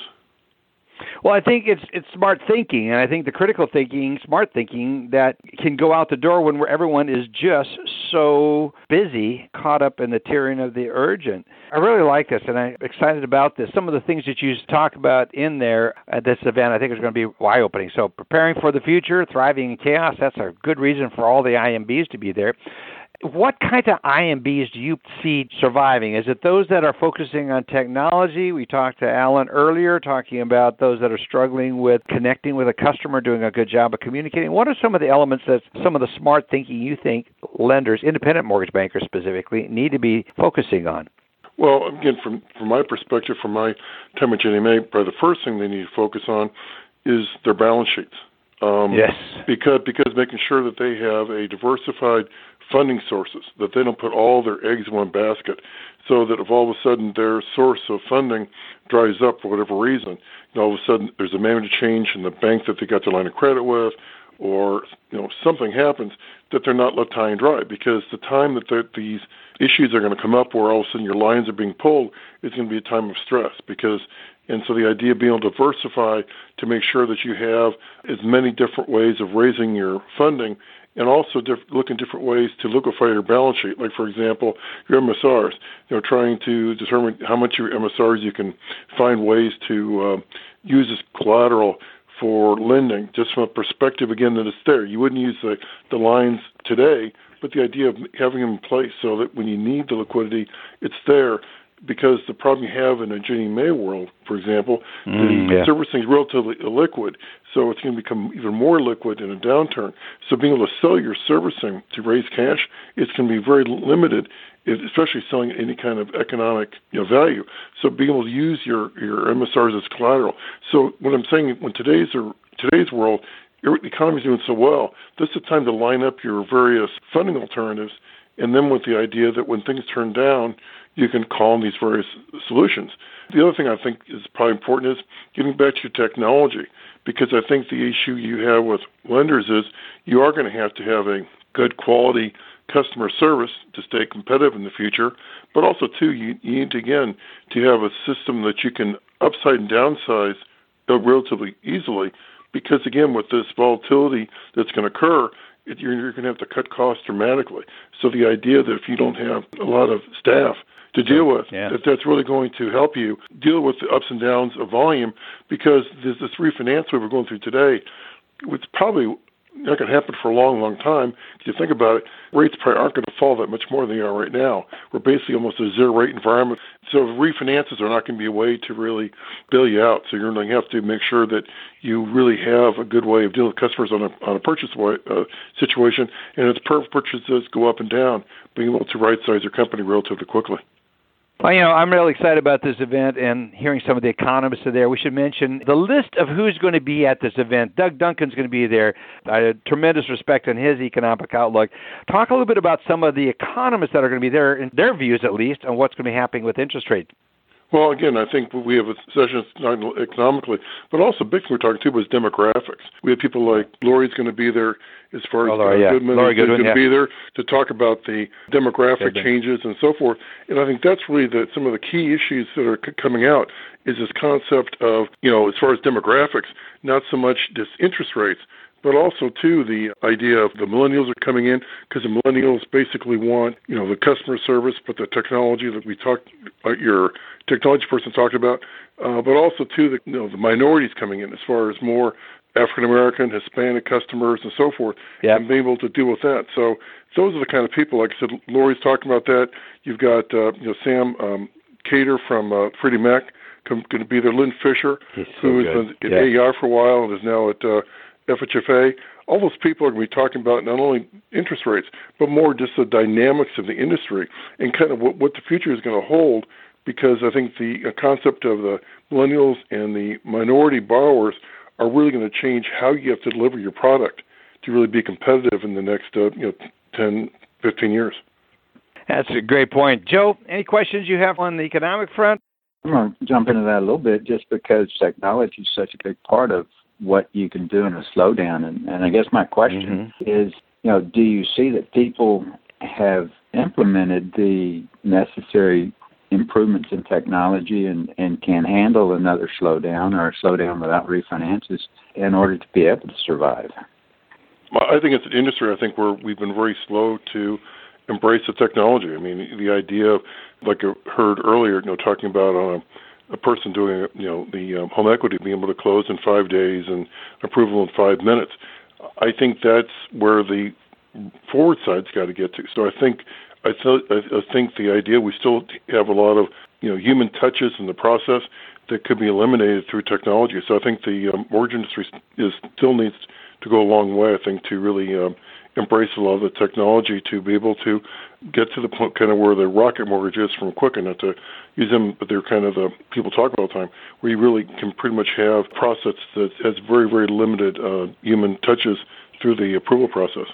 Well, I think it's it's smart thinking, and I think the critical thinking, smart thinking, that can go out the door when where everyone is just so busy, caught up in the tyranny of the urgent. I really like this, and I'm excited about this. Some of the things that you talk about in there at this event, I think is going to be eye-opening. So preparing for the future, thriving in chaos, that's a good reason for all the I M Bs to be there. What kind of I M Bs do you see surviving? Is it those that are focusing on technology? We talked to Alan earlier, talking about those that are struggling with connecting with a customer, doing a good job of communicating. What are some of the elements that some of the smart thinking you think lenders, independent mortgage bankers specifically, need to be focusing on? Well, again, from from my perspective, from my time at Ginnie Mae, probably the first thing they need to focus on is their balance sheets. Um, yes. Because because making sure that they have a diversified funding sources, that they don't put all their eggs in one basket, so that if all of a sudden their source of funding dries up for whatever reason, you know, all of a sudden there's a manager change in the bank that they got their line of credit with, or you know something happens, that they're not left high and dry. Because the time that these issues are going to come up, where all of a sudden your lines are being pulled, is going to be a time of stress. Because and so the idea of being able to diversify to make sure that you have as many different ways of raising your funding, and also diff- look in different ways to liquefy your balance sheet. Like, for example, your M S Rs, you know, trying to determine how much your M S Rs you can find ways to uh, use as collateral for lending, just from a perspective, again, that it's there. You wouldn't use the, the lines today, but the idea of having them in place so that when you need the liquidity, it's there. Because the problem you have in a Ginnie Mae world, for example, mm, the yeah. servicing is relatively illiquid, so it's going to become even more liquid in a downturn. So being able to sell your servicing to raise cash, it's going to be very limited, especially selling any kind of economic you know, value. So being able to use your, your M S Rs as collateral. So what I'm saying, when today's or today's world, your economy is doing so well, this is the time to line up your various funding alternatives, and then with the idea that when things turn down, you can call on these various solutions. The other thing I think is probably important is getting back to your technology, because I think the issue you have with lenders is you are going to have to have a good quality customer service to stay competitive in the future, but also, too, you, you need to, again, to have a system that you can upside and downsize relatively easily, because, again, with this volatility that's going to occur, it, you're, you're going to have to cut costs dramatically. So the idea that if you don't have a lot of staff to deal with, yeah. that that's really going to help you deal with the ups and downs of volume, because this, this refinance we were going through today, it's probably not going to happen for a long, long time. If you think about it, rates probably aren't going to fall that much more than they are right now. We're basically almost a zero-rate environment. So refinances are not going to be a way to really bail you out. So you're going to have to make sure that you really have a good way of dealing with customers on a, on a purchase way, uh, situation. And as per purchases go up and down, being able to right-size your company relatively quickly. Well, you know, I'm really excited about this event and hearing some of the economists are there. We should mention the list of who's going to be at this event. Doug Duncan's going to be there. I have tremendous respect on his economic outlook. Talk a little bit about some of the economists that are going to be there, in their views at least, on what's going to be happening with interest rates. Well, again, I think we have a session not economically, but also big thing we're talking to was demographics. We have people like Lori's going to be there, as far as oh, Laurie, uh, yeah. Goodman Laurie is Goodman, going to yeah. be there to talk about the demographic Goodman. changes and so forth. And I think that's really the, some of the key issues that are c- coming out is this concept of, you know, as far as demographics, not so much just interest rates, but also, too, the idea of the millennials are coming in, because the millennials basically want, you know, the customer service, but the technology that we talked, uh, your technology person talked about, uh, but also, too, the, you know, the minorities coming in as far as more African American, Hispanic customers, and so forth, yep. and being able to deal with that. So those are the kind of people. Like I said, Lori's talking about that. You've got uh, you know Sam um, Cater from uh, Freddie Mac going to be there. Lynn Fisher, so who has good. been at yeah. A E I for a while and is now at uh, F H F A. All those people are going to be talking about not only interest rates, but more just the dynamics of the industry and kind of what, what the future is going to hold, because I think the uh, concept of the millennials and the minority borrowers are really going to change how you have to deliver your product to really be competitive in the next uh, you know ten, fifteen years. That's a great point. Joe, any questions you have on the economic front? I'm going to jump into that a little bit just because technology is such a big part of what you can do in a slowdown. And, and I guess my question mm-hmm. is, you know, do you see that people have implemented the necessary improvements in technology and, and can handle another slowdown or a slowdown without refinances in order to be able to survive? Well, I think it's an industry, I think, where we've been very slow to embrace the technology. I mean, the idea of, like I heard earlier, you know, talking about on a a person doing, you know, the um, home equity being able to close in five days and approval in five minutes. I think that's where the forward side's got to get to. So I think I, th- I think the idea we still have a lot of, you know, human touches in the process that could be eliminated through technology. So I think the um, mortgage industry is still needs to go a long way, I think, to really um, embrace a lot of the technology to be able to get to the point kind of where the Rocket Mortgage is from Quicken, not to use them, but they're kind of the people talk about all the time, where you really can pretty much have a process that has very, very limited uh, human touches through the approval process.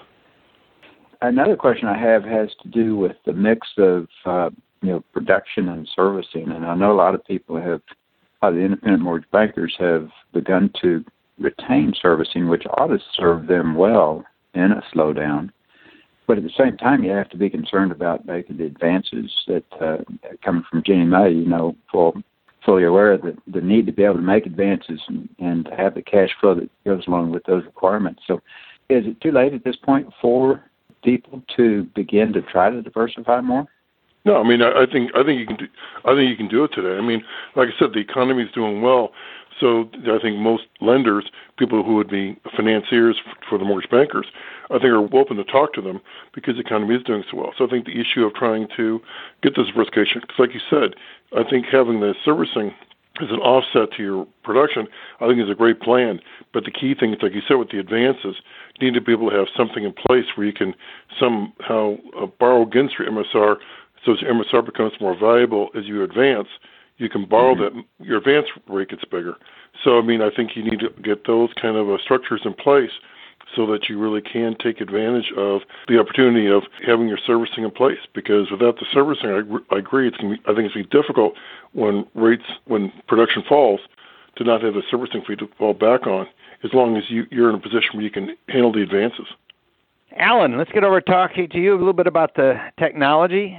Another question I have has to do with the mix of uh, you know production and servicing, and I know a lot of people have, a lot of the independent mortgage bankers have begun to retain servicing, which ought to serve them well in a slowdown. But at the same time, you have to be concerned about making the advances that uh, coming from Ginnie Mae, you know, full, fully aware of the, the need to be able to make advances and, and have the cash flow that goes along with those requirements. So is it too late at this point for people to begin to try to diversify more? No, I mean, I, I think I think you can do, I think you can do it today. I mean, like I said, the economy is doing well. So I think most lenders, people who would be financiers for the mortgage bankers, I think are open to talk to them because the economy is doing so well. So I think the issue of trying to get this diversification, because like you said, I think having the servicing as an offset to your production, I think is a great plan. But the key thing is, like you said, with the advances, you need to be able to have something in place where you can somehow uh, borrow against your M S R, so as your M S R becomes more valuable as you advance. You can borrow mm-hmm. that, your advance rate gets bigger. So, I mean, I think you need to get those kind of uh, structures in place so that you really can take advantage of the opportunity of having your servicing in place. Because without the servicing, I, I agree, it's going to be, I think it's going to be difficult when rates, when production falls, to not have the servicing fee to fall back on, as long as you, you're in a position where you can handle the advances. Alan, let's get over talking to you a little bit about the technology.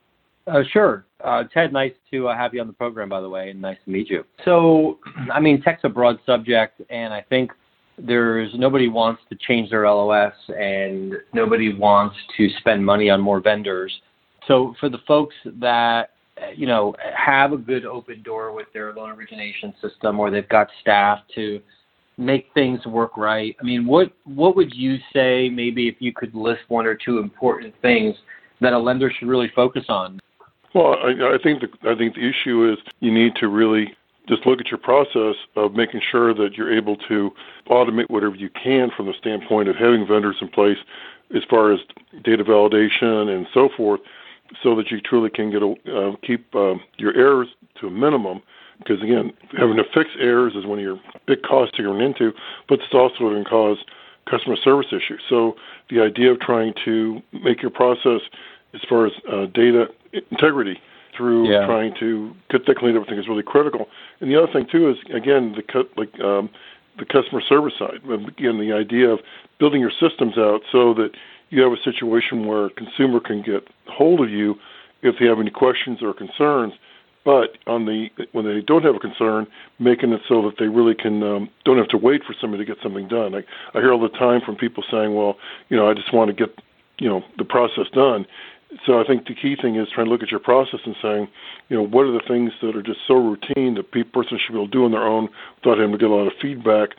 Uh, sure. Uh, Ted, nice to uh, have you on the program, by the way, and nice to meet you. So, I mean, tech's a broad subject, and I think there's nobody wants to change their L O S, and nobody wants to spend money on more vendors. So for the folks that, you know, have a good open door with their loan origination system, or they've got staff to make things work right, I mean, what what would you say, maybe if you could list one or two important things that a lender should really focus on? Well, I, I think the I think the issue is you need to really just look at your process of making sure that you're able to automate whatever you can from the standpoint of having vendors in place as far as data validation and so forth, so that you truly can get a, uh, keep uh, your errors to a minimum. Because again, having to fix errors is one of your big costs to run into, but it's also going to cause customer service issues. So the idea of trying to make your process as far as uh, data integrity through yeah. trying to get that cleaned up, I think is really critical. And the other thing too is, again, the cu- like um, the customer service side. Again, the idea of building your systems out so that you have a situation where a consumer can get hold of you if they have any questions or concerns. But on the when they don't have a concern, making it so that they really can um, don't have to wait for somebody to get something done. I, I hear all the time from people saying, "Well, you know, I just want to get, you know, the process done." So I think the key thing is trying to look at your process and saying, you know, what are the things that are just so routine that a person should be able to do on their own without having to get a lot of feedback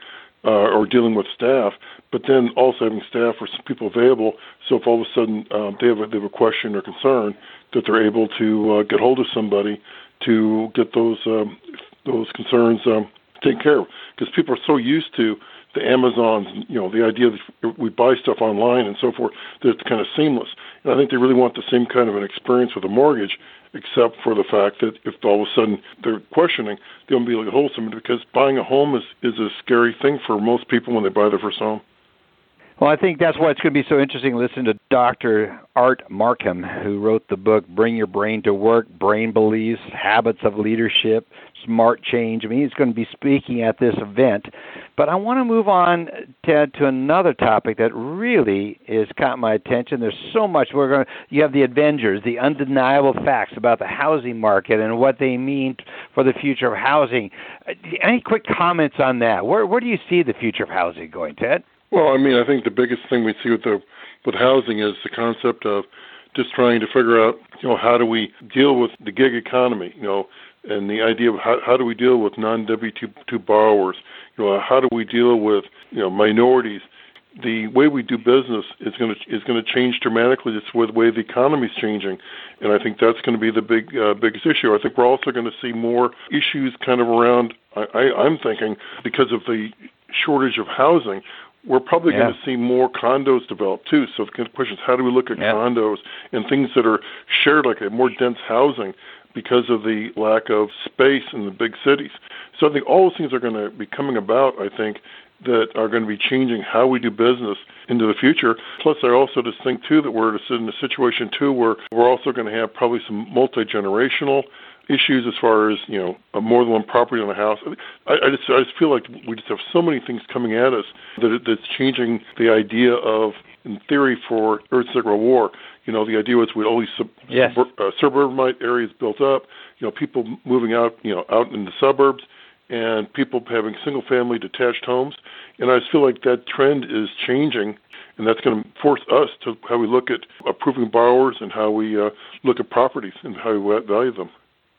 uh, or dealing with staff, but then also having staff or some people available. So if all of a sudden um, they have a, they have a question or concern, that they're able to uh, get hold of somebody to get those um, those concerns um, taken care of. Because people are so used to the Amazons, you know, the idea that we buy stuff online and so forth, that it's kind of seamless. And I think they really want the same kind of an experience with a mortgage, except for the fact that if all of a sudden they're questioning, they won't be able to get hold of somebody, because buying a home is, is a scary thing for most people when they buy their first home. Well, I think that's why it's going to be so interesting to listen to Doctor Art Markham, who wrote the book Bring Your Brain to Work, Brain Beliefs, Habits of Leadership, Smart Change. I mean, he's going to be speaking at this event. But I want to move on, Ted, to another topic that really has caught my attention. There's so much. We're going to, you have the Avengers, the undeniable facts about the housing market and what they mean for the future of housing. Any quick comments on that? Where, where do you see the future of housing going, Ted? Well, I mean, I think the biggest thing we see with the with housing is the concept of just trying to figure out, you know, how do we deal with the gig economy, you know, and the idea of how, how do we deal with non-W two borrowers, you know, how do we deal with, you know, minorities. The way we do business is going to is going to change dramatically. It's with the way the economy is changing, and I think that's going to be the big uh, biggest issue. I think we're also going to see more issues kind of around. I, I, I'm thinking because of the shortage of housing, we're probably yeah. going to see more condos develop too. So the question is, how do we look at yeah. condos and things that are shared, like a more dense housing, because of the lack of space in the big cities? So I think all those things are going to be coming about, I think, that are going to be changing how we do business into the future. Plus, I also just think, too, that we're in a situation, too, where we're also going to have probably some multi-generational issues as far as, you know, more than one property on a house. I, I, just, I just feel like we just have so many things coming at us that it, that's changing the idea of, in theory, for Third Second War. You know, the idea was we always sub, yes. sub, uh, suburbanite areas built up. You know, people moving out, you know, out in the suburbs, and people having single-family detached homes. And I just feel like that trend is changing, and that's going to force us to how we look at approving borrowers and how we uh, look at properties and how we value them.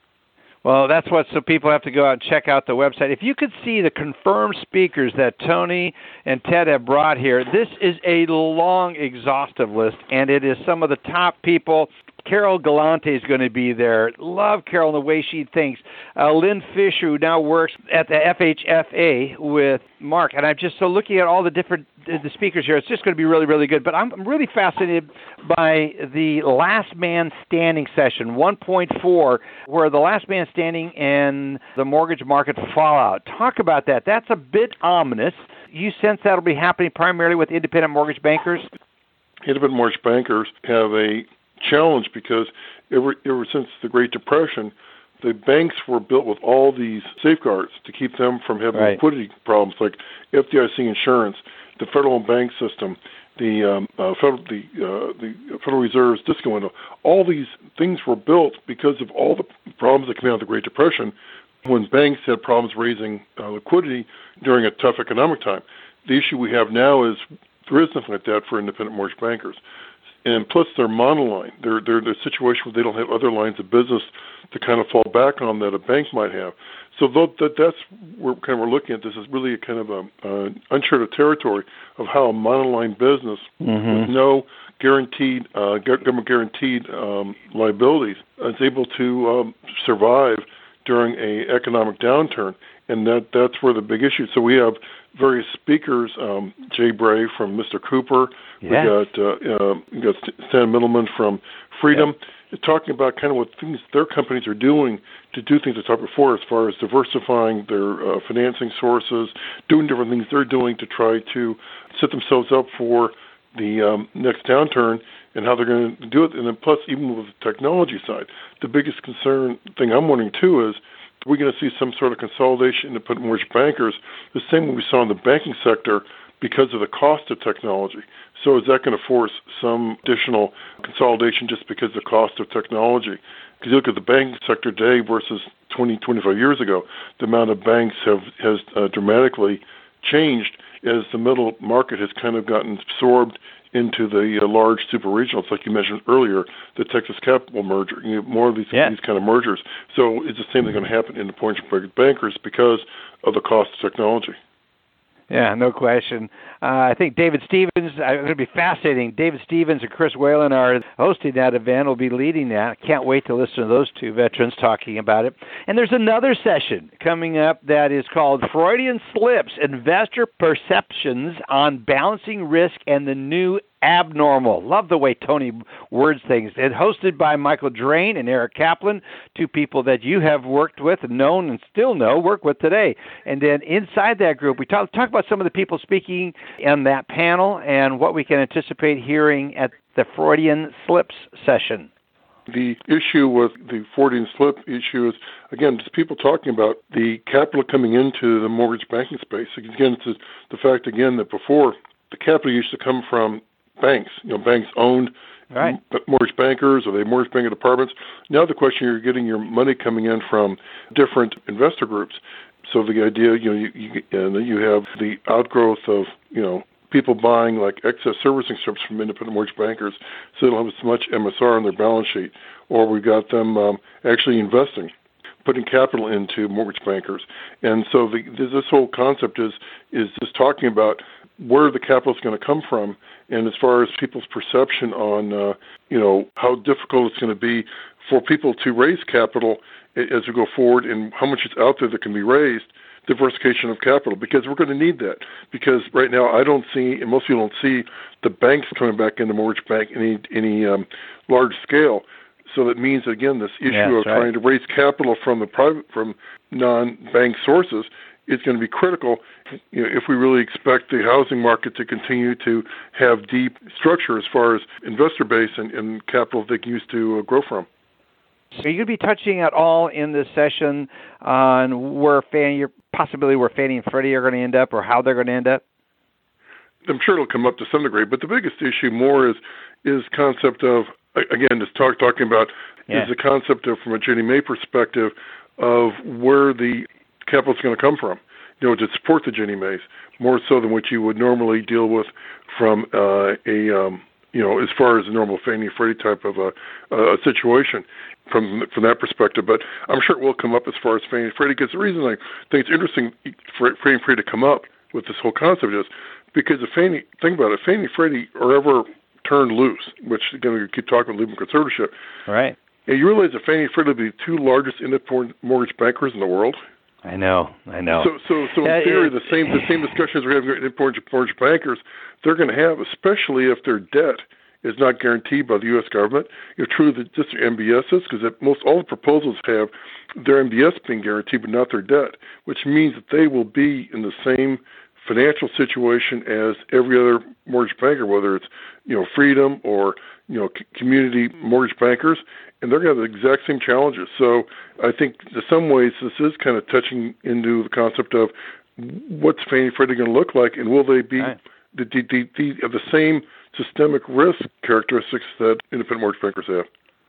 Well, that's what, so people have to go out and check out the website. If you could see the confirmed speakers that Tony and Ted have brought here, this is a long, exhaustive list, and it is some of the top people. Carol Galante is going to be there. Love Carol and the way she thinks. Uh, Lynn Fisher, who now works at the F H F A with Mark. And I'm just so looking at all the different the speakers here. It's just going to be really, really good. But I'm really fascinated by the last man standing session, one point four, where the last man standing and the mortgage market fallout. Talk about that. That's a bit ominous. You sense that'll be happening primarily with independent mortgage bankers? Independent mortgage bankers have a challenge because ever, ever since the Great Depression, the banks were built with all these safeguards to keep them from having right. liquidity problems, like F D I C insurance, the federal bank system, the um, uh, federal the uh, the Federal Reserve's discount window. All these things were built because of all the problems that came out of the Great Depression, when banks had problems raising uh, liquidity during a tough economic time. The issue we have now is there is nothing like that for independent mortgage bankers. And plus, they're monoline. They're they're in a situation where they don't have other lines of business to kind of fall back on that a bank might have. So that that's where kind of we're looking at this is really a kind of a uh, uncharted territory of how a monoline business mm-hmm. with no guaranteed uh, government guaranteed um, liabilities is able to um, survive during a economic downturn. And that that's where the big issue. So we have various speakers, um, Jay Bray from Mister Cooper. Yes. We got uh, uh, we got Stan Middleman from Freedom, yep. talking about kind of what things their companies are doing to do things I talked before, as far as diversifying their uh, financing sources, doing different things they're doing to try to set themselves up for the um, next downturn and how they're going to do it. And then plus, even with the technology side, the biggest concern thing I'm wondering too is, we're going to see some sort of consolidation in independent mortgage bankers, the same way we saw in the banking sector because of the cost of technology. So is that going to force some additional consolidation just because of the cost of technology? Because you look at the banking sector today versus twenty, twenty-five years ago, the amount of banks have has uh, dramatically changed as the middle market has kind of gotten absorbed into the uh, large super regionals, like you mentioned earlier, the Texas Capital merger. You know, more of these yeah. these kind of mergers. So it's the same thing going to happen in the mortgage bankers because of the cost of technology. Yeah, no question. Uh, I think David Stevens, uh, it's going to be fascinating. David Stevens and Chris Whalen are hosting that event, will be leading that. Can't wait to listen to those two veterans talking about it. And there's another session coming up that is called Freudian Slips, Investor Perceptions on Balancing Risk and the New Abnormal. Love the way Tony words things. It's hosted by Michael Drain and Eric Kaplan, two people that you have worked with and known and still know, work with today. And then inside that group, we talk, talk about some of the people speaking on that panel and what we can anticipate hearing at the Freudian Slips session. The issue with the Freudian slip issue is, again, just people talking about the capital coming into the mortgage banking space. Again, it's the fact, again, that before the capital used to come from banks. You know, banks owned right. mortgage bankers, or they mortgage banking departments. Now the question, you're getting your money coming in from different investor groups. So the idea, you know, you, you, and then you have the outgrowth of, you know, people buying like excess servicing strips from independent mortgage bankers, so they don't have as much M S R on their balance sheet, or we've got them um, actually investing, putting capital into mortgage bankers. And so the, this whole concept is is just talking about where the capital is going to come from, and as far as people's perception on, uh, you know, how difficult it's going to be for people to raise capital as we go forward, and how much is out there that can be raised, diversification of capital, because we're going to need that. Because right now, I don't see, and most people don't see, the banks coming back into mortgage bank any any um, large scale. So that means, again, this issue yeah, of right. trying to raise capital from the private, from non-bank sources is going to be critical, you know, if we really expect the housing market to continue to have deep structure as far as investor base and, and capital they can use to uh, grow from. So you're going to be touching at all in this session on where Fannie, possibly where Fannie and Freddie are going to end up, or how they're going to end up? I'm sure it'll come up to some degree, but the biggest issue more is is concept of, again, just talk, talking about yeah. is the concept of, from a Ginnie Mae perspective, of where the capital is going to come from, you know, to support the Ginnie Maes, more so than what you would normally deal with from uh, a, um, you know, as far as a normal Fannie Freddie type of a, a situation from from that perspective. But I'm sure it will come up as far as Fannie Freddie, because the reason I think it's interesting for Fannie Freddie to come up with this whole concept is because if Fannie, think about it, if Fannie Freddie are ever turned loose, which again we keep talking about leaving conservatorship, right? And you realize that Fannie Freddie will be the two largest independent mortgage bankers in the world. I know, I know. So, so, so in uh, theory, it, the same the same discussions we're having with mortgage, mortgage bankers, they're going to have, especially if their debt is not guaranteed by the U S government. It's true that just their M B Ss, because most all the proposals have their M B S being guaranteed, but not their debt, which means that they will be in the same financial situation as every other mortgage banker, whether it's, you know, Freedom or, you know, c- community mortgage bankers, and they're going to have the exact same challenges. So I think in some ways this is kind of touching into the concept of what's Fannie Freddie going to look like, and will they be right. the, the, the, the, the same systemic risk characteristics that independent mortgage bankers have.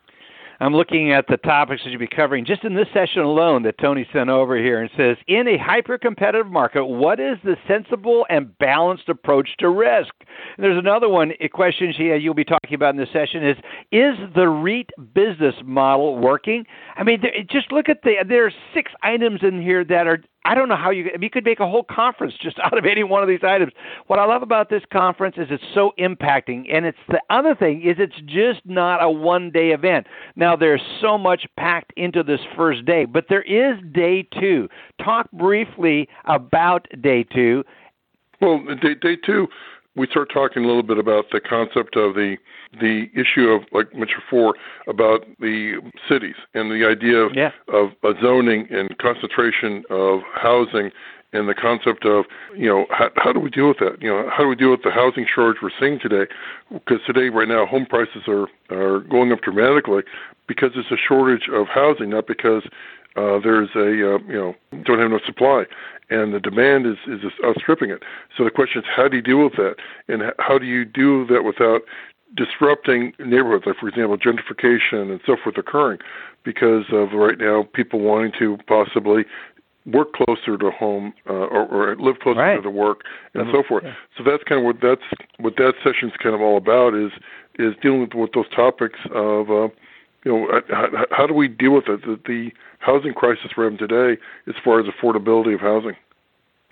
I'm looking at the topics that you'll be covering just in this session alone that Tony sent over here, and says, in a hyper-competitive market, what is the sensible and balanced approach to risk? And there's another one, a question she, uh, you'll be talking about in this session is, is the REIT business model working? I mean, there, just look at the, there are six items in here that are, I don't know how you, you could make a whole conference just out of any one of these items. What I love about this conference is it's so impacting. And it's the other thing is it's just not a one-day event. Now, there's so much packed into this first day, but there is day two. Talk briefly about day two. Well, day, day two, we start talking a little bit about the concept of the the issue of, like I mentioned before, about the cities and the idea of, yeah. of a zoning and concentration of housing, and the concept of, you know, how, how do we deal with that? You know, how do we deal with the housing shortage we're seeing today? Because today, right now, home prices are, are going up dramatically because there's a shortage of housing, not because uh, there's a, uh, you know, don't have enough supply. And the demand is, is just outstripping it. So the question is, how do you deal with that? And how do you do that without disrupting neighborhoods, like, for example, gentrification and so forth occurring because of right now people wanting to possibly work closer to home uh, or, or live closer right. to the work and mm-hmm. so forth. Yeah. So that's kind of what that's what that session's kind of all about is is dealing with, with those topics of uh, you know how, how do we deal with it, the, the housing crisis we're having today as far as affordability of housing.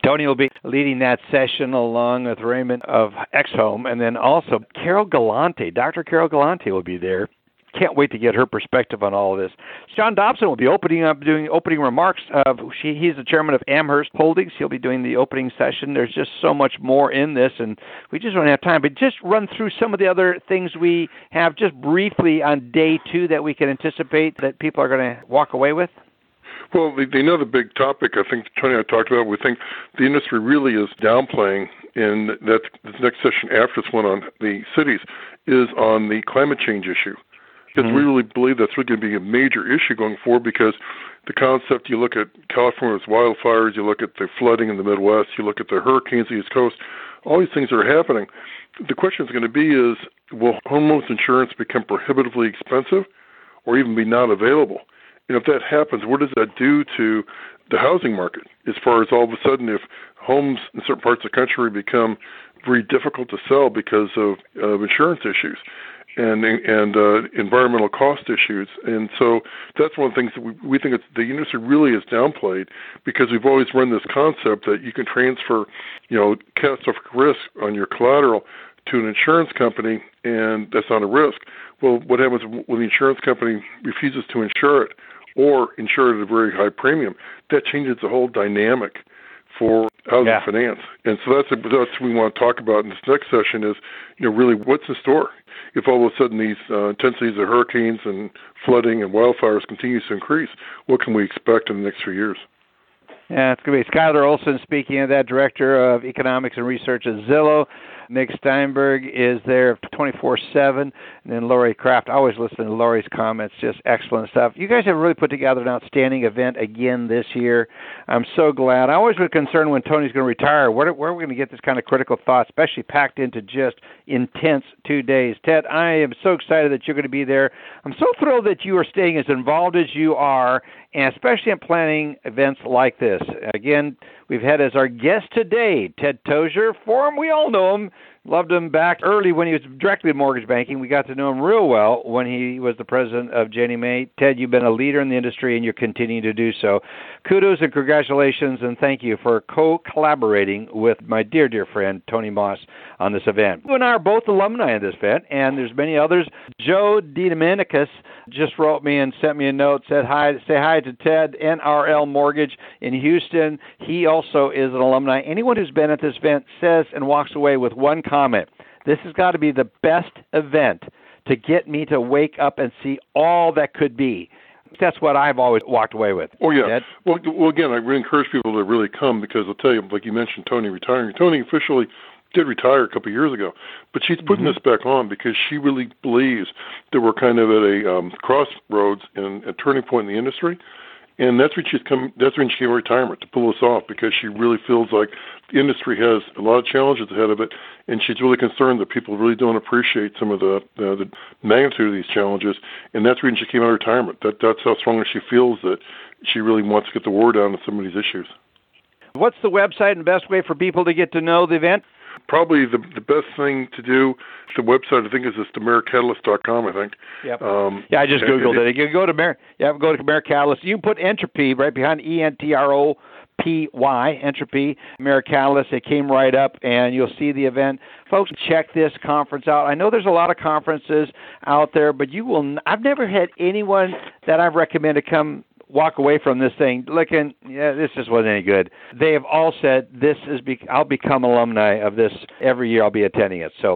Tony will be leading that session along with Raymond of X-Home, and then also Carol Galante. Doctor Carol Galante will be there. Can't wait to get her perspective on all of this. John Dobson will be opening up, doing opening remarks. Uh, she, he's the chairman of Amherst Holdings. He'll be doing the opening session. There's just so much more in this, and we just don't have time. But just run through some of the other things we have just briefly on day two that we can anticipate that people are going to walk away with. Well, the, another big topic I think Tony and I talked about, we think the industry really is downplaying, and that this next session after this one on the cities is on the climate change issue. Because mm-hmm. we really believe that's really going to be a major issue going forward, because the concept, you look at California's wildfires, you look at the flooding in the Midwest, you look at the hurricanes on the East Coast, all these things are happening. The question is going to be is, will homeowners insurance become prohibitively expensive or even be not available? And if that happens, what does that do to the housing market as far as all of a sudden if homes in certain parts of the country become very difficult to sell because of, of insurance issues and and uh, environmental cost issues? And so that's one of the things that we, we think it's, the industry really is downplayed, because we've always run this concept that you can transfer, you know, catastrophic risk on your collateral to an insurance company, and that's not a risk. Well, what happens when the insurance company refuses to insure it or insure it at a very high premium? That changes the whole dynamic for housing yeah. finance. And so that's, a, that's what we want to talk about in this next session is, you know, really what's in store if all of a sudden these uh, intensities of hurricanes and flooding and wildfires continues to increase. What can we expect in the next few years? Yeah, it's going to be Skylar Olson speaking of that, Director of Economics and Research at Zillow. Nick Steinberg is there twenty-four seven. And then Lori Kraft. I always listen to Lori's comments. Just excellent stuff. You guys have really put together an outstanding event again this year. I'm so glad. I always was concerned when Tony's going to retire, where, where are we going to get this kind of critical thought, especially packed into just intense two days. Ted, I am so excited that you're going to be there. I'm so thrilled that you are staying as involved as you are, and especially in planning events like this. Again, we've had as our guest today, Ted Tozer. For him, we all know him. Loved him back early when he was directly in mortgage banking. We got to know him real well when he was the president of Ginnie Mae. Ted, you've been a leader in the industry, and you're continuing to do so. Kudos and congratulations, and thank you for co-collaborating with my dear, dear friend, Tony Moss, on this event. You and I are both alumni of this event, and there's many others. Joe DiDomenicus just wrote me and sent me a note, said hi, say hi to Ted, N R L Mortgage in Houston. He also is an alumni. Anyone who's been at this event says and walks away with one comment: this has got to be the best event to get me to wake up and see all that could be. That's what I've always walked away with. Oh, yeah. Ted? Well, well, again, I really encourage people to really come, because I'll tell you, like you mentioned, Tony retiring. Tony officially did retire a couple of years ago, but she's putting mm-hmm. this back on because she really believes that we're kind of at a um, crossroads and a turning point in the industry. And that's when she's come. That's when she came to retirement, to pull us off, because she really feels like the industry has a lot of challenges ahead of it, and she's really concerned that people really don't appreciate some of the uh, the magnitude of these challenges. And that's when she came out of retirement. That that's how strongly she feels that she really wants to get the word out on some of these issues. What's the website and best way for people to get to know the event? Probably the the best thing to do, the website I think is just AmeriCatalyst dot com, I think. Yep. Um, yeah, I just Googled it. it. You can go to Mer- yeah, go to AmeriCatalyst. You can put Entropy right behind E N T R O P Y, Entropy, AmeriCatalyst. It came right up, and you'll see the event. Folks, check this conference out. I know there's a lot of conferences out there, but you will. N- I've never had anyone that I've recommended come walk away from this thing looking, yeah, this just wasn't any good. They have all said, this is. Be- I'll become alumni of this every year. I'll be attending it. So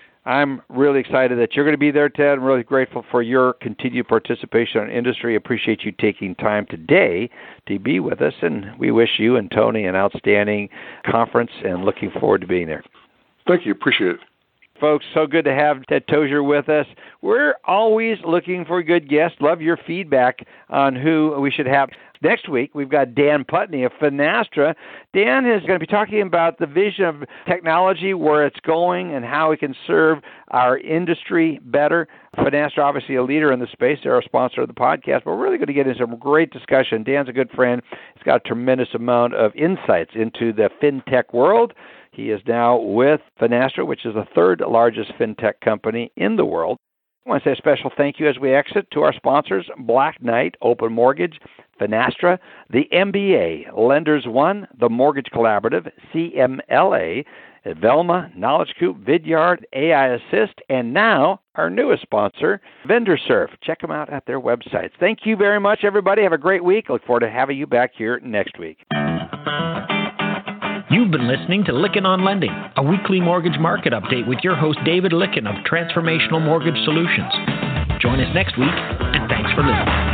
I'm really excited that you're going to be there, Ted. I'm really grateful for your continued participation in industry. Appreciate you taking time today to be with us, and we wish you and Tony an outstanding conference and looking forward to being there. Thank you. Appreciate it. Folks, so good to have Ted Tozer with us. We're always looking for good guests. Love your feedback on who we should have. Next week, we've got Dan Putney of Finastra. Dan is going to be talking about the vision of technology, where it's going, and how it can serve our industry better. Finastra, obviously a leader in the space. They're a sponsor of the podcast, but we're really going to get into some great discussion. Dan's a good friend. He's got a tremendous amount of insights into the fintech world. He is now with Finastra, which is the third largest fintech company in the world. I want to say a special thank you as we exit to our sponsors, Black Knight, Open Mortgage, Finastra, the M B A, Lenders One, the Mortgage Collaborative, C M L A, Velma, Knowledge Coop, Vidyard, A I Assist, and now our newest sponsor, VendorSurf. Check them out at their websites. Thank you very much, everybody. Have a great week. Look forward to having you back here next week. You've been listening to Lykken on Lending, a weekly mortgage market update with your host, David Lykken of Transformational Mortgage Solutions. Join us next week, and thanks for listening.